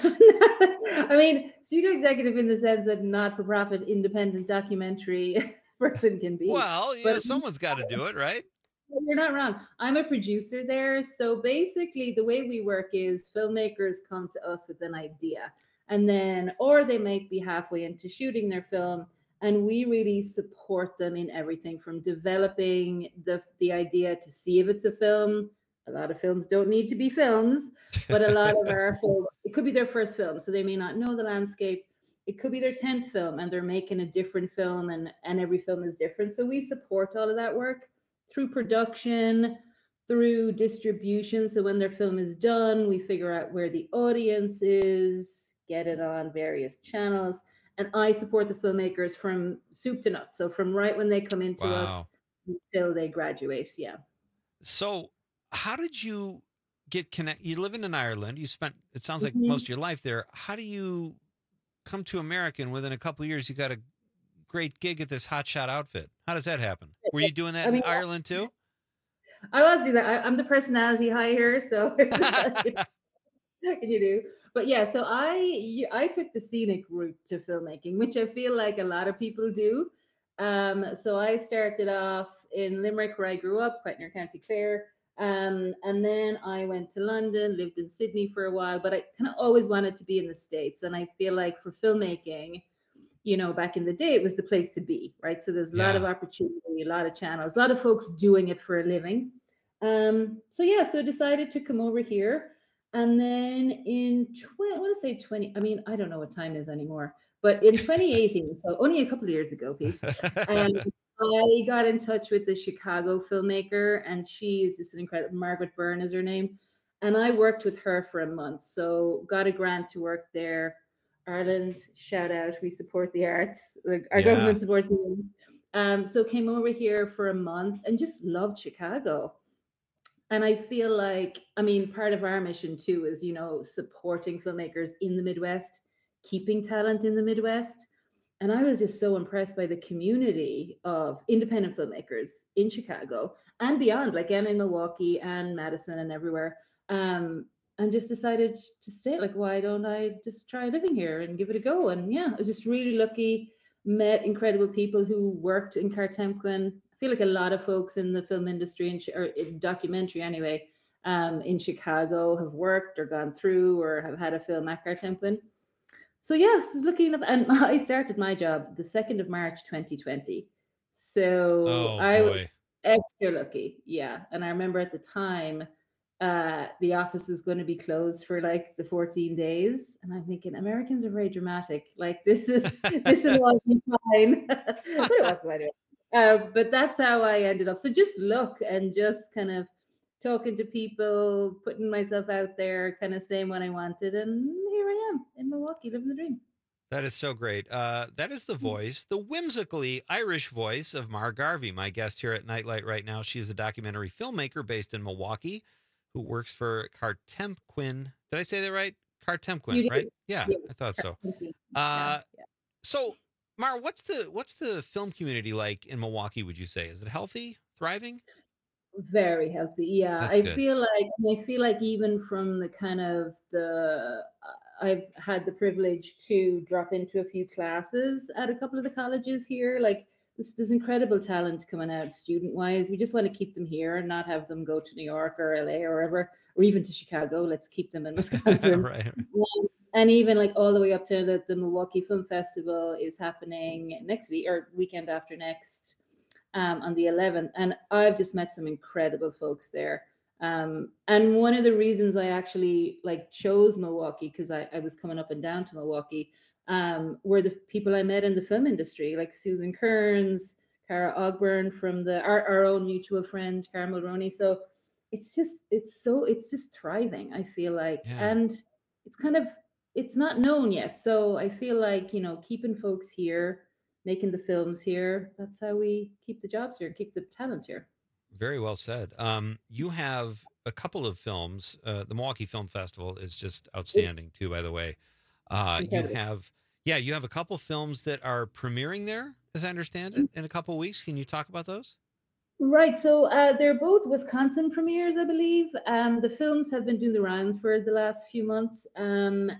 I mean, studio executive in the sense that not-for-profit independent documentary person can be. Well, yeah, But- someone's got to do it, right? You're not wrong. I'm a producer there. So basically, the way we work is filmmakers come to us with an idea, and then, or they might be halfway into shooting their film, and we really support them in everything from developing the, the idea to see if it's a film. A lot of films don't need to be films, but a lot of our films, it could be their first film, so they may not know the landscape. It could be their tenth film, and they're making a different film, and, and every film is different. So we support all of that work through production, through distribution. So when their film is done, we figure out where the audience is, get it on various channels. And I support the filmmakers from soup to nuts. So from right when they come into Wow. us until they graduate. Yeah. So how did you get connect? You live in Ireland. You spent, it sounds like Mhm. most of your life there. How do you come to America, and within a couple of years, you got a great gig at this hotshot outfit. How does that happen? Were you doing that I mean, in Ireland too? I was doing that. I, I'm the personality hire, so what can you do? But yeah, so I I took the scenic route to filmmaking, which I feel like a lot of people do. Um, so I started off in Limerick, where I grew up, quite near County Clare. Um, and then I went to London, lived in Sydney for a while, but I kind of always wanted to be in the States. And I feel like for filmmaking, you know, back in the day, it was the place to be, right? So there's a yeah. lot of opportunity, a lot of channels, a lot of folks doing it for a living. Um, so yeah, so decided to come over here. And then in twenty, I want to say twenty, I mean, I don't know what time is anymore, but in twenty eighteen, so only a couple of years ago, Pete, um, I got in touch with the Chicago filmmaker, and she is just an incredible, Margaret Byrne is her name. And I worked with her for a month. So got a grant to work there. Ireland, shout out, we support the arts. Like our yeah. government supports them. Um, so came over here for a month and just loved Chicago. And I feel like, I mean, part of our mission too is, you know, supporting filmmakers in the Midwest, keeping talent in the Midwest. And I was just so impressed by the community of independent filmmakers in Chicago and beyond, like and in Milwaukee and Madison and everywhere. Um, and just decided to stay. Like, why don't I just try living here and give it a go? And yeah, I was just really lucky, met incredible people who worked in Cartemquin. I feel like a lot of folks in the film industry and or in documentary anyway, um, in Chicago have worked or gone through or have had a film at Cartemquin. So yeah, I was looking up, and I started my job the second of March, twenty twenty. So oh, I boy. was extra lucky. Yeah. And I remember at the time, uh, the office was going to be closed for like the fourteen days. And I'm thinking, Americans are very dramatic. Like this is, this is all fine. But it was anyway. Uh, but that's how I ended up. So just look and just kind of talking to people, putting myself out there, kind of saying what I wanted. And here I am in Milwaukee, living the dream. That is so great. Uh, that is the voice, the whimsically Irish voice of Mar Garvey, my guest here at Nightlight right now. She is a documentary filmmaker based in Milwaukee who works for Cartemquin. Did I say that right? Cartemquin, right? Yeah, yeah, I thought so. Uh, yeah, yeah. So, Mar, what's the what's the film community like in Milwaukee, would you say? Is it healthy, thriving? Very healthy. Yeah. That's I good. feel like, I feel like even from the kind of the, I've had the privilege to drop into a few classes at a couple of the colleges here. Like this, there's incredible talent coming out student wise. We just want to keep them here and not have them go to New York or L A or wherever, or even to Chicago. Let's keep them in Wisconsin. right. Um, and even like all the way up to the, the Milwaukee Film Festival is happening next week or weekend after next. Um, on the eleventh, and I've just met some incredible folks there. Um, and one of the reasons I actually like chose Milwaukee, because I, I was coming up and down to Milwaukee, um, were the people I met in the film industry, like Susan Kearns, Cara Ogburn from the our, our own mutual friend, Cara Mulroney. So it's just it's so it's just thriving, I feel like, Yeah. and it's kind of it's not known yet. So I feel like, you know, keeping folks here, making the films here, that's how we keep the jobs here and keep the talent here. Very well said. Um, you have a couple of films. Uh, the Milwaukee Film Festival is just outstanding too, by the way. Uh, you have, yeah, you have a couple films that are premiering there, as I understand it, in a couple of weeks. Can you talk about those? Right. So uh, they're both Wisconsin premieres, I believe. Um, the films have been doing the rounds for the last few months. Um,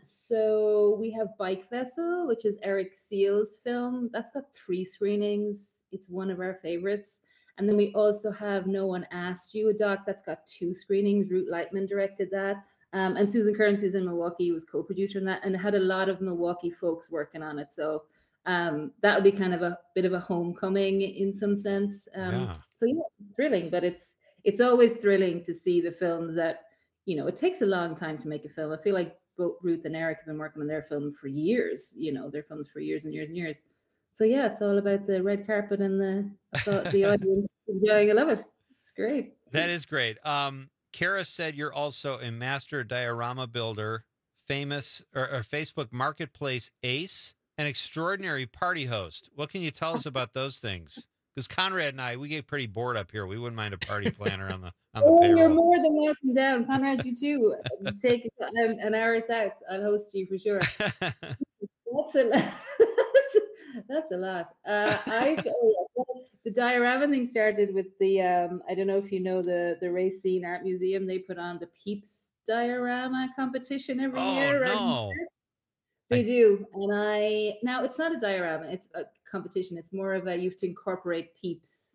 so we have Bike Vessel, which is Eric Seal's film. That's got three screenings. It's one of our favorites. And then we also have No One Asked You, a doc that's got two screenings. Ruth Lightman directed that. Um, and Susan Kearns, who's in Milwaukee, was co-producer in that and had a lot of Milwaukee folks working on it. So um, that would be kind of a bit of a homecoming in some sense. Um, Yeah. So yeah, it's thrilling, but it's it's always thrilling to see the films that, you know, it takes a long time to make a film. I feel like both Ruth and Eric have been working on their film for years, you know, their films for years and years and years. So yeah, it's all about the red carpet and the the audience enjoying. I love it. It's great. That is great. Um, Kara said you're also a master diorama builder, famous or, or Facebook Marketplace ace, an extraordinary party host. What can you tell us about those things? Because Conrad and I, we get pretty bored up here. We wouldn't mind a party planner on the on the Oh, payroll. you're more than welcome down. Conrad, you too. Take an, an hour south. I'll host you for sure. That's That's a lot. That's a lot. Uh, I oh, well, the diorama thing started with the um, I don't know if you know the the Racine Art Museum. They put on the Peeps diorama competition every Oh, year. around no. here. They do, and I now it's not a diorama; it's a competition. It's more of a you have to incorporate Peeps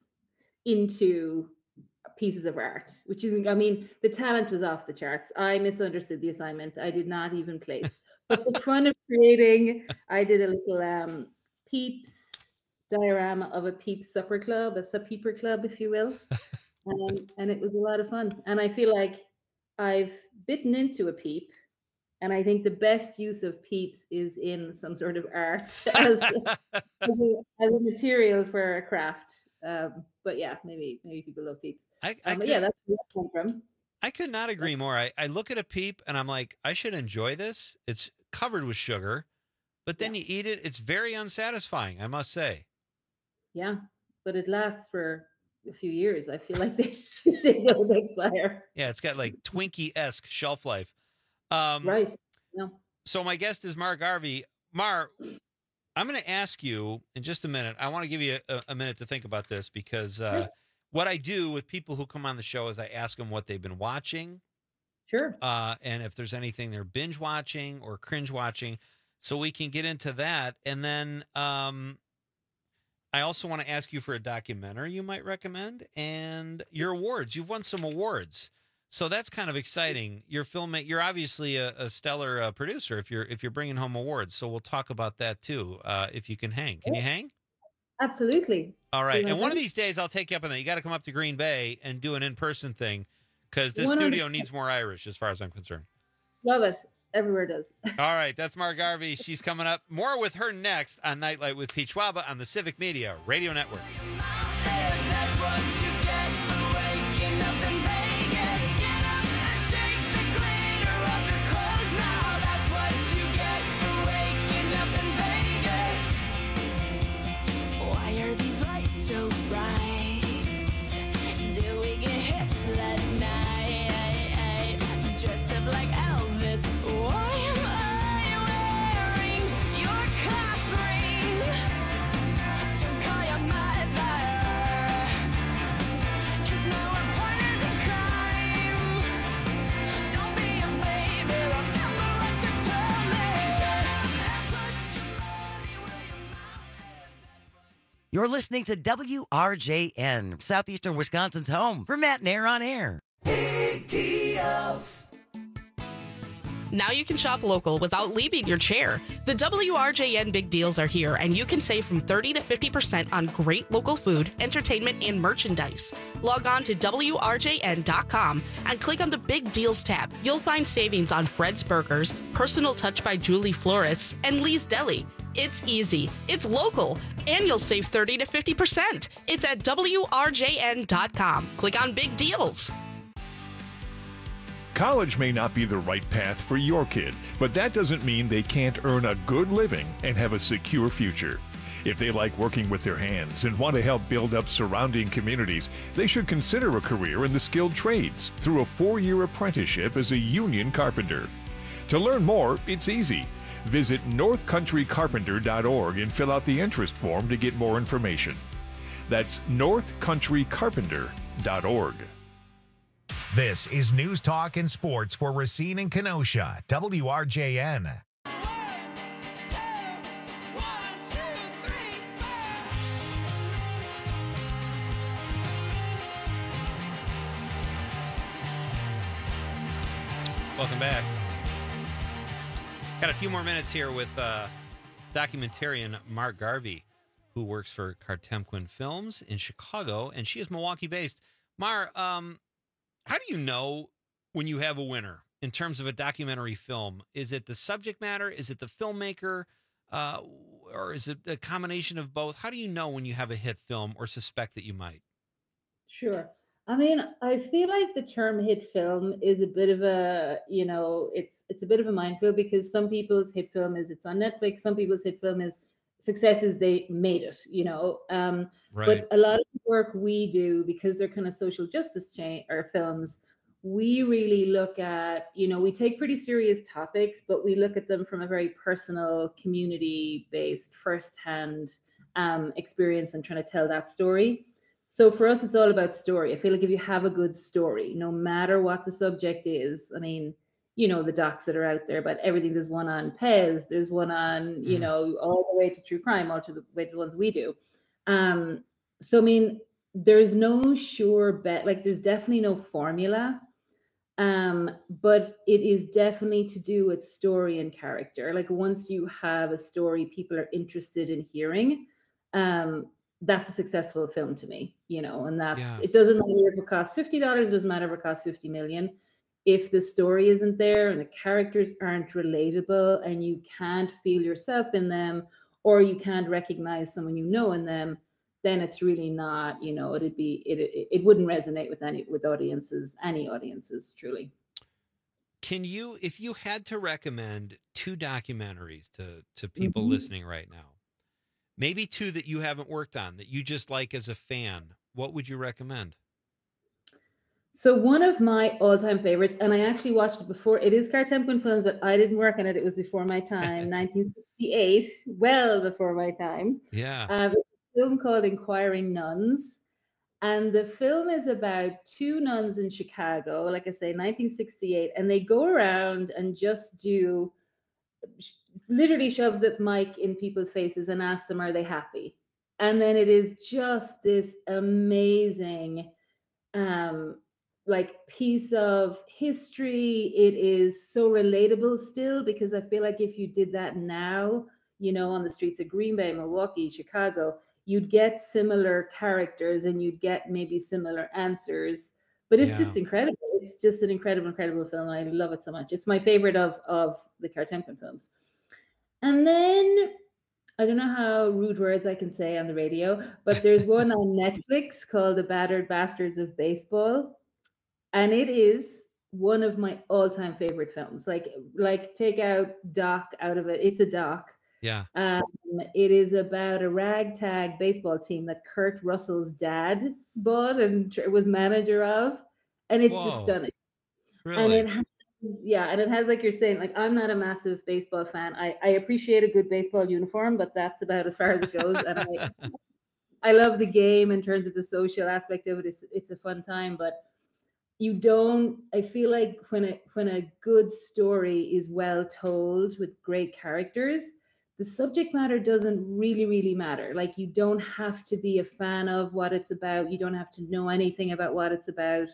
into pieces of art, which is, I mean, the talent was off the charts. I misunderstood the assignment. I did not even place. But the fun of creating, I did a little um, Peeps diorama of a Peeps supper club, a sub peeper club, if you will, um, and it was a lot of fun. And I feel like I've bitten into a Peep. And I think the best use of Peeps is in some sort of art as, as, a, as a material for a craft. Um, but yeah, maybe maybe people love Peeps. I, I um, but could, yeah, that's where that come from. I could not agree more. I, I look at a Peep and I'm like, I should enjoy this. It's covered with sugar, but then yeah. you eat it. It's very unsatisfying, I must say. Yeah, but it lasts for a few years. I feel like they, they don't expire. Yeah, it's got like Twinkie-esque shelf life. Um, right. No. So my guest is Mar Garvey. Mar, I'm going to ask you in just a minute. I want to give you a, a minute to think about this because uh, sure. what I do with people who come on the show is I ask them what they've been watching. Sure. Uh, and if there's anything they're binge watching or cringe watching, so we can get into that. And then um, I also want to ask you for a documentary you might recommend and your awards. You've won some awards. So that's kind of exciting. You're filming. You're obviously a, a stellar uh, producer. If you're if you're bringing home awards, so we'll talk about that too. Uh, if you can hang, can you hang? Absolutely. All right. And one of these days, I'll take you up on that. You got to come up to Green Bay and do an in person thing because this studio needs more Irish, as far as I'm concerned. Love it. Everywhere does. All right. That's Mar Garvey. She's coming up. More with her next on Nightlight with Pete Schwaba on the Civic Media Radio Network. So bright. Did we get hitched last night? Dressed up like Elvis. Why am I wearing your class ring? Don't call your mother, 'cause now we're partners in crime. Don't be a baby, remember what you told me. Put your money where your mouth is. You're listening to W R J N, Southeastern Wisconsin's home for Matt and Air on Air. Big deals. Now you can shop local without leaving your chair. The W R J N Big Deals are here, and you can save from thirty to fifty percent on great local food, entertainment, and merchandise. Log on to W R J N dot com and click on the Big Deals tab. You'll find savings on Fred's Burgers, Personal Touch by Julie Flores, and Lee's Deli. It's easy, it's local, and you'll save thirty to fifty percent. It's at W R J N dot com. Click on Big Deals. College may not be the right path for your kid, but that doesn't mean they can't earn a good living and have a secure future. If they like working with their hands and want to help build up surrounding communities, they should consider a career in the skilled trades through a four-year apprenticeship as a union carpenter. To learn more, it's easy. Visit north country carpenter dot org and fill out the interest form to get more information. That's north country carpenter dot org. This is News Talk and Sports for Racine and Kenosha, W R J N. Welcome back. Got a few more minutes here with uh, documentarian Mar Garvey, who works for Kartemquin Films in Chicago, and she is Milwaukee-based. Mar, um, how do you know when you have a winner in terms of a documentary film? Is it the subject matter? Is it the filmmaker? Uh, or is it a combination of both? How do you know when you have a hit film or suspect that you might? Sure. I mean, I feel like the term hit film is a bit of a, you know, it's it's a bit of a minefield because some people's hit film is it's on Netflix. Some people's hit film is success is they made it, you know. Um, right. But a lot of the work we do, because they're kind of social justice chain or films, we really look at, you know, we take pretty serious topics, but we look at them from a very personal, community-based, firsthand um, experience and trying to tell that story. So for us, it's all about story. I feel like if you have a good story, no matter what the subject is, I mean, you know, the docs that are out there, but everything, there's one on Pez, there's one on, you Mhm. know, all the way to true crime, all to the way to the ones we do. Um, so, I mean, there's no sure bet, like there's definitely no formula. Um, but it is definitely to do with story and character. Like once you have a story people are interested in hearing, um, that's a successful film to me, you know, and that's, Yeah. it doesn't matter if it costs fifty dollars, it doesn't matter if it costs fifty million. If the story isn't there and the characters aren't relatable and you can't feel yourself in them, or you can't recognize someone you know in them, then it's really not, you know, it'd be, it, it, it wouldn't resonate with any, with audiences, any audiences, truly. Can you, if you had to recommend two documentaries to to people Mhm. listening right now, maybe two that you haven't worked on that you just like as a fan, what would you recommend? So one of my all-time favorites, and I actually watched it before, it is Cartempo Films, but I didn't work on it. It was before my time, nineteen sixty-eight, well before my time. Yeah. Um, it's a film called Inquiring Nuns. And the film is about two nuns in Chicago, like I say, nineteen sixty-eight, and they go around and just do, literally shove the mic in people's faces and ask them, are they happy? And then it is just this amazing, um, like piece of history. It is so relatable still, because I feel like if you did that now, you know, on the streets of Green Bay, Milwaukee, Chicago, you'd get similar characters and you'd get maybe similar answers. But it's Yeah. just incredible. It's just an incredible, incredible film. I love it so much. It's my favorite of of the Cartempo films. And then I don't know how rude words I can say on the radio, but there's one on Netflix called The Battered Bastards of Baseball. And it is one of my all-time favorite films. Like, like take out Doc out of it. It's a doc. Yeah. Um, it is about a ragtag baseball team that Kurt Russell's dad bought and tr- was manager of. And it's just Whoa. stunning. And Really? it has, yeah, and it has, like you're saying, like I'm not a massive baseball fan. I, I appreciate a good baseball uniform, but that's about as far as it goes. And I, I love the game in terms of the social aspect of it. It's, it's a fun time, but you don't, I feel like when a when a good story is well told with great characters, the subject matter doesn't really, really matter. Like you don't have to be a fan of what it's about. You don't have to know anything about what it's about.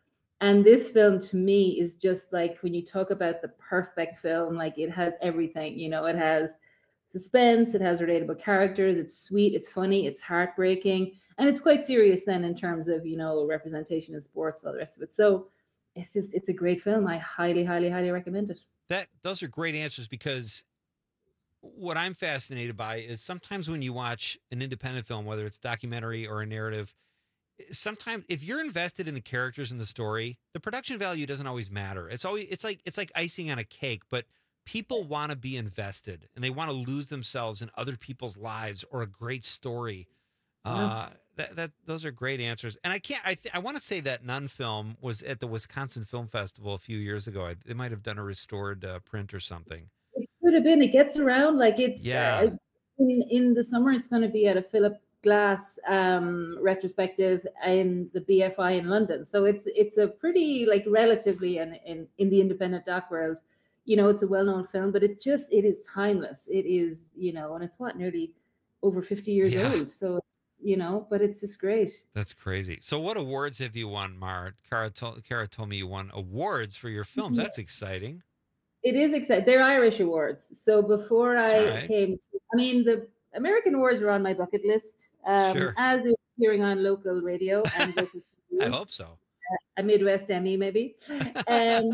And this film to me is just like when you talk about the perfect film, like it has everything, you know, it has suspense, it has relatable characters, it's sweet, it's funny, it's heartbreaking, and it's quite serious then in terms of, you know, representation in sports, all the rest of it. So it's just, it's a great film. I highly, highly, highly recommend it. That those are great answers, because what I'm fascinated by is sometimes when you watch an independent film, whether it's documentary or a narrative, sometimes if you're invested in the characters and the story, the production value doesn't always matter. It's always, it's like, it's like icing on a cake, but people want to be invested and they want to lose themselves in other people's lives or a great story. Yeah. Uh, that, that, those are great answers. And I can't, I, th- I want to say that Nun film was at the Wisconsin Film Festival a few years ago. I, they might've done a restored uh, print or something. It could have been, it gets around, like it's, Yeah. uh, in, in the summer, it's going to be at a Philip Glass um, retrospective in the B F I in London. So it's it's a pretty, like relatively in, in, in the independent doc world, you know, it's a well-known film, but it just, it is timeless. It is, you know, and it's what, nearly over fifty years Yeah. old. So, you know, but it's just great. That's crazy. So what awards have you won, Mara? Cara told, Cara told me you won awards for your films. That's exciting. It is exciting. They're Irish awards. So before I That's right. came to, I mean, the American awards were on my bucket list, um, Sure. as is appearing on local radio and local T V. I hope so. A Midwest Emmy, maybe. Um,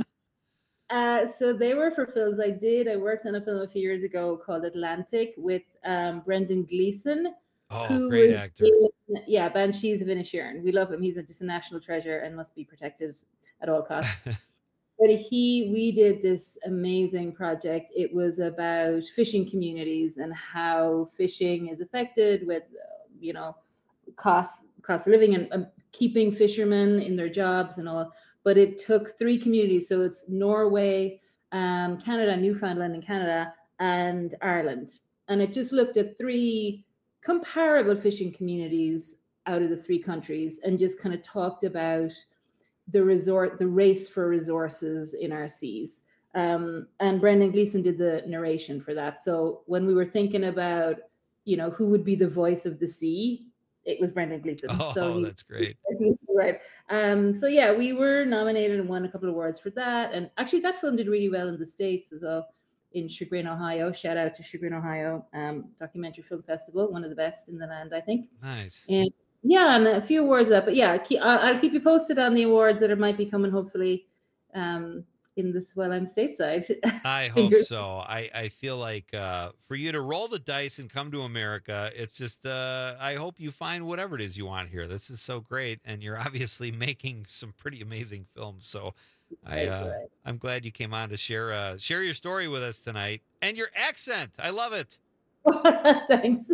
uh, so they were for films I did. I worked on a film a few years ago called Atlantic with um, Brendan Gleeson. Oh, who great was actor. in- yeah, Banshees of Inisherin. We love him. He's a, just a national treasure and must be protected at all costs. But he, we did this amazing project. It was about fishing communities and how fishing is affected with, uh, you know, cost cost of living and um, keeping fishermen in their jobs and all. but it took three communities. So it's Norway, um, Canada, Newfoundland and Canada, and Ireland. And it just looked at three comparable fishing communities out of the three countries and just kind of talked about the resort, the race for resources in our seas. Um, and Brendan Gleeson did the narration for that. So when we were thinking about, you know, who would be the voice of the sea, it was Brendan Gleeson. Oh, so he, that's great. Right. Um, so yeah, we were nominated and won a couple of awards for that. And actually that film did really well in the States as well, in Chagrin, Ohio. Shout out to Chagrin, Ohio, um, documentary film festival, one of the best in the land, I think. Nice. And yeah, and a few awards up, but yeah, keep, I'll, I'll keep you posted on the awards that are, might be coming hopefully um, in this while I'm stateside. I hope so. I, I feel like uh, for you to roll the dice and come to America, it's just, uh, I hope you find whatever it is you want here. This is so great. And you're obviously making some pretty amazing films. So I, uh, I'm glad you came on to share, uh, share your story with us tonight and your accent. I love it. Thanks.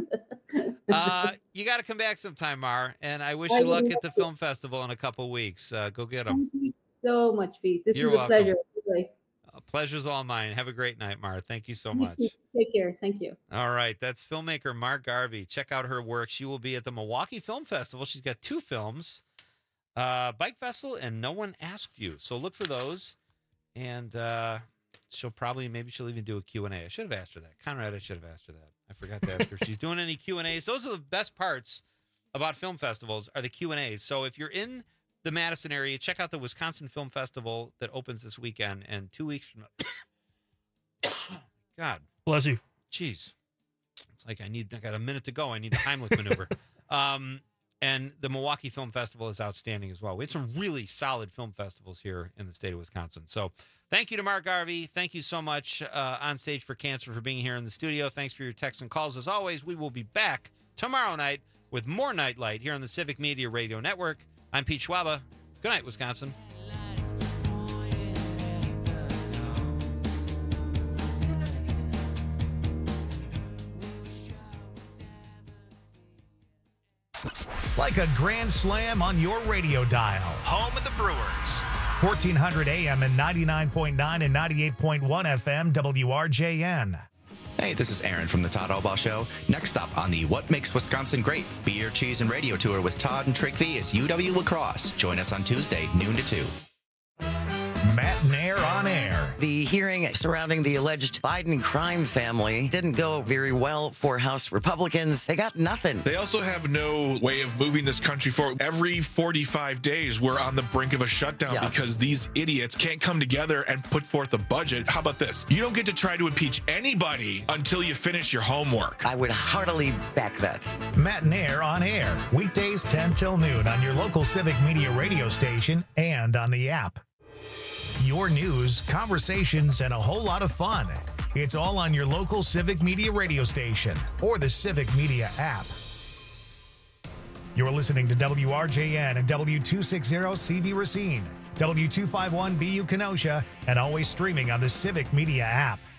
uh, you got to come back sometime, Mar. And I wish I you luck will. at the film festival in a couple weeks. Uh, go get them. Thank you so much, Pete. This You're is a welcome. pleasure. Really. Uh, pleasure's all mine. Have a great night, Mar. Thank you so You much. too. Take care. Thank you. All right, that's filmmaker Mar Garvey. Check out her work. She will be at the Milwaukee Film Festival. She's got two films, uh, Bike Vessel and No One Asked You. So look for those, and uh, she'll probably, maybe she'll even do a Q and A. I should have asked her that. Conrad, I should have asked her that. I forgot to ask her if she's doing any Q and A's. Those are the best parts about film festivals are the Q and A's. So if you're in the Madison area, check out the Wisconsin Film Festival that opens this weekend, and two weeks from now. God. Bless you. Jeez. It's like I need, I got a minute to go. I need the Heimlich maneuver. Um, and the Milwaukee Film Festival is outstanding as well. We had some really solid film festivals here in the state of Wisconsin. So thank you to Mark Garvey. Thank you so much uh, on Stage for Cancer for being here in the studio. Thanks for your texts and calls. As always, we will be back tomorrow night with more Nightlight here on the Civic Media Radio Network. I'm Pete Schwaba. Good night, Wisconsin. Like a grand slam on your radio dial. Home of the Brewers. fourteen hundred A M and ninety-nine point nine and ninety-eight point one F M W R J N. Hey, this is Aaron from the Todd Albaugh Show. Next up on the What Makes Wisconsin Great Beer, Cheese, and Radio Tour with Todd and Trick V is U W La Crosse. Join us on Tuesday, noon to two. Matt Nair on air. The hearing surrounding the alleged Biden crime family didn't go very well for House Republicans. They got nothing. They also have no way of moving this country forward. Every forty-five days, we're on the brink of a shutdown Yeah. because these idiots can't come together and put forth a budget. How about this? You don't get to try to impeach anybody until you finish your homework. I would heartily back that. Matt Nair on air. Weekdays ten till noon on your local Civic Media radio station and on the app. Your news, conversations, and a whole lot of fun. It's all on your local Civic Media radio station or the Civic Media app. You're listening to W R J N and W two sixty C V Racine, W two fifty-one B U Kenosha, and always streaming on the Civic Media app.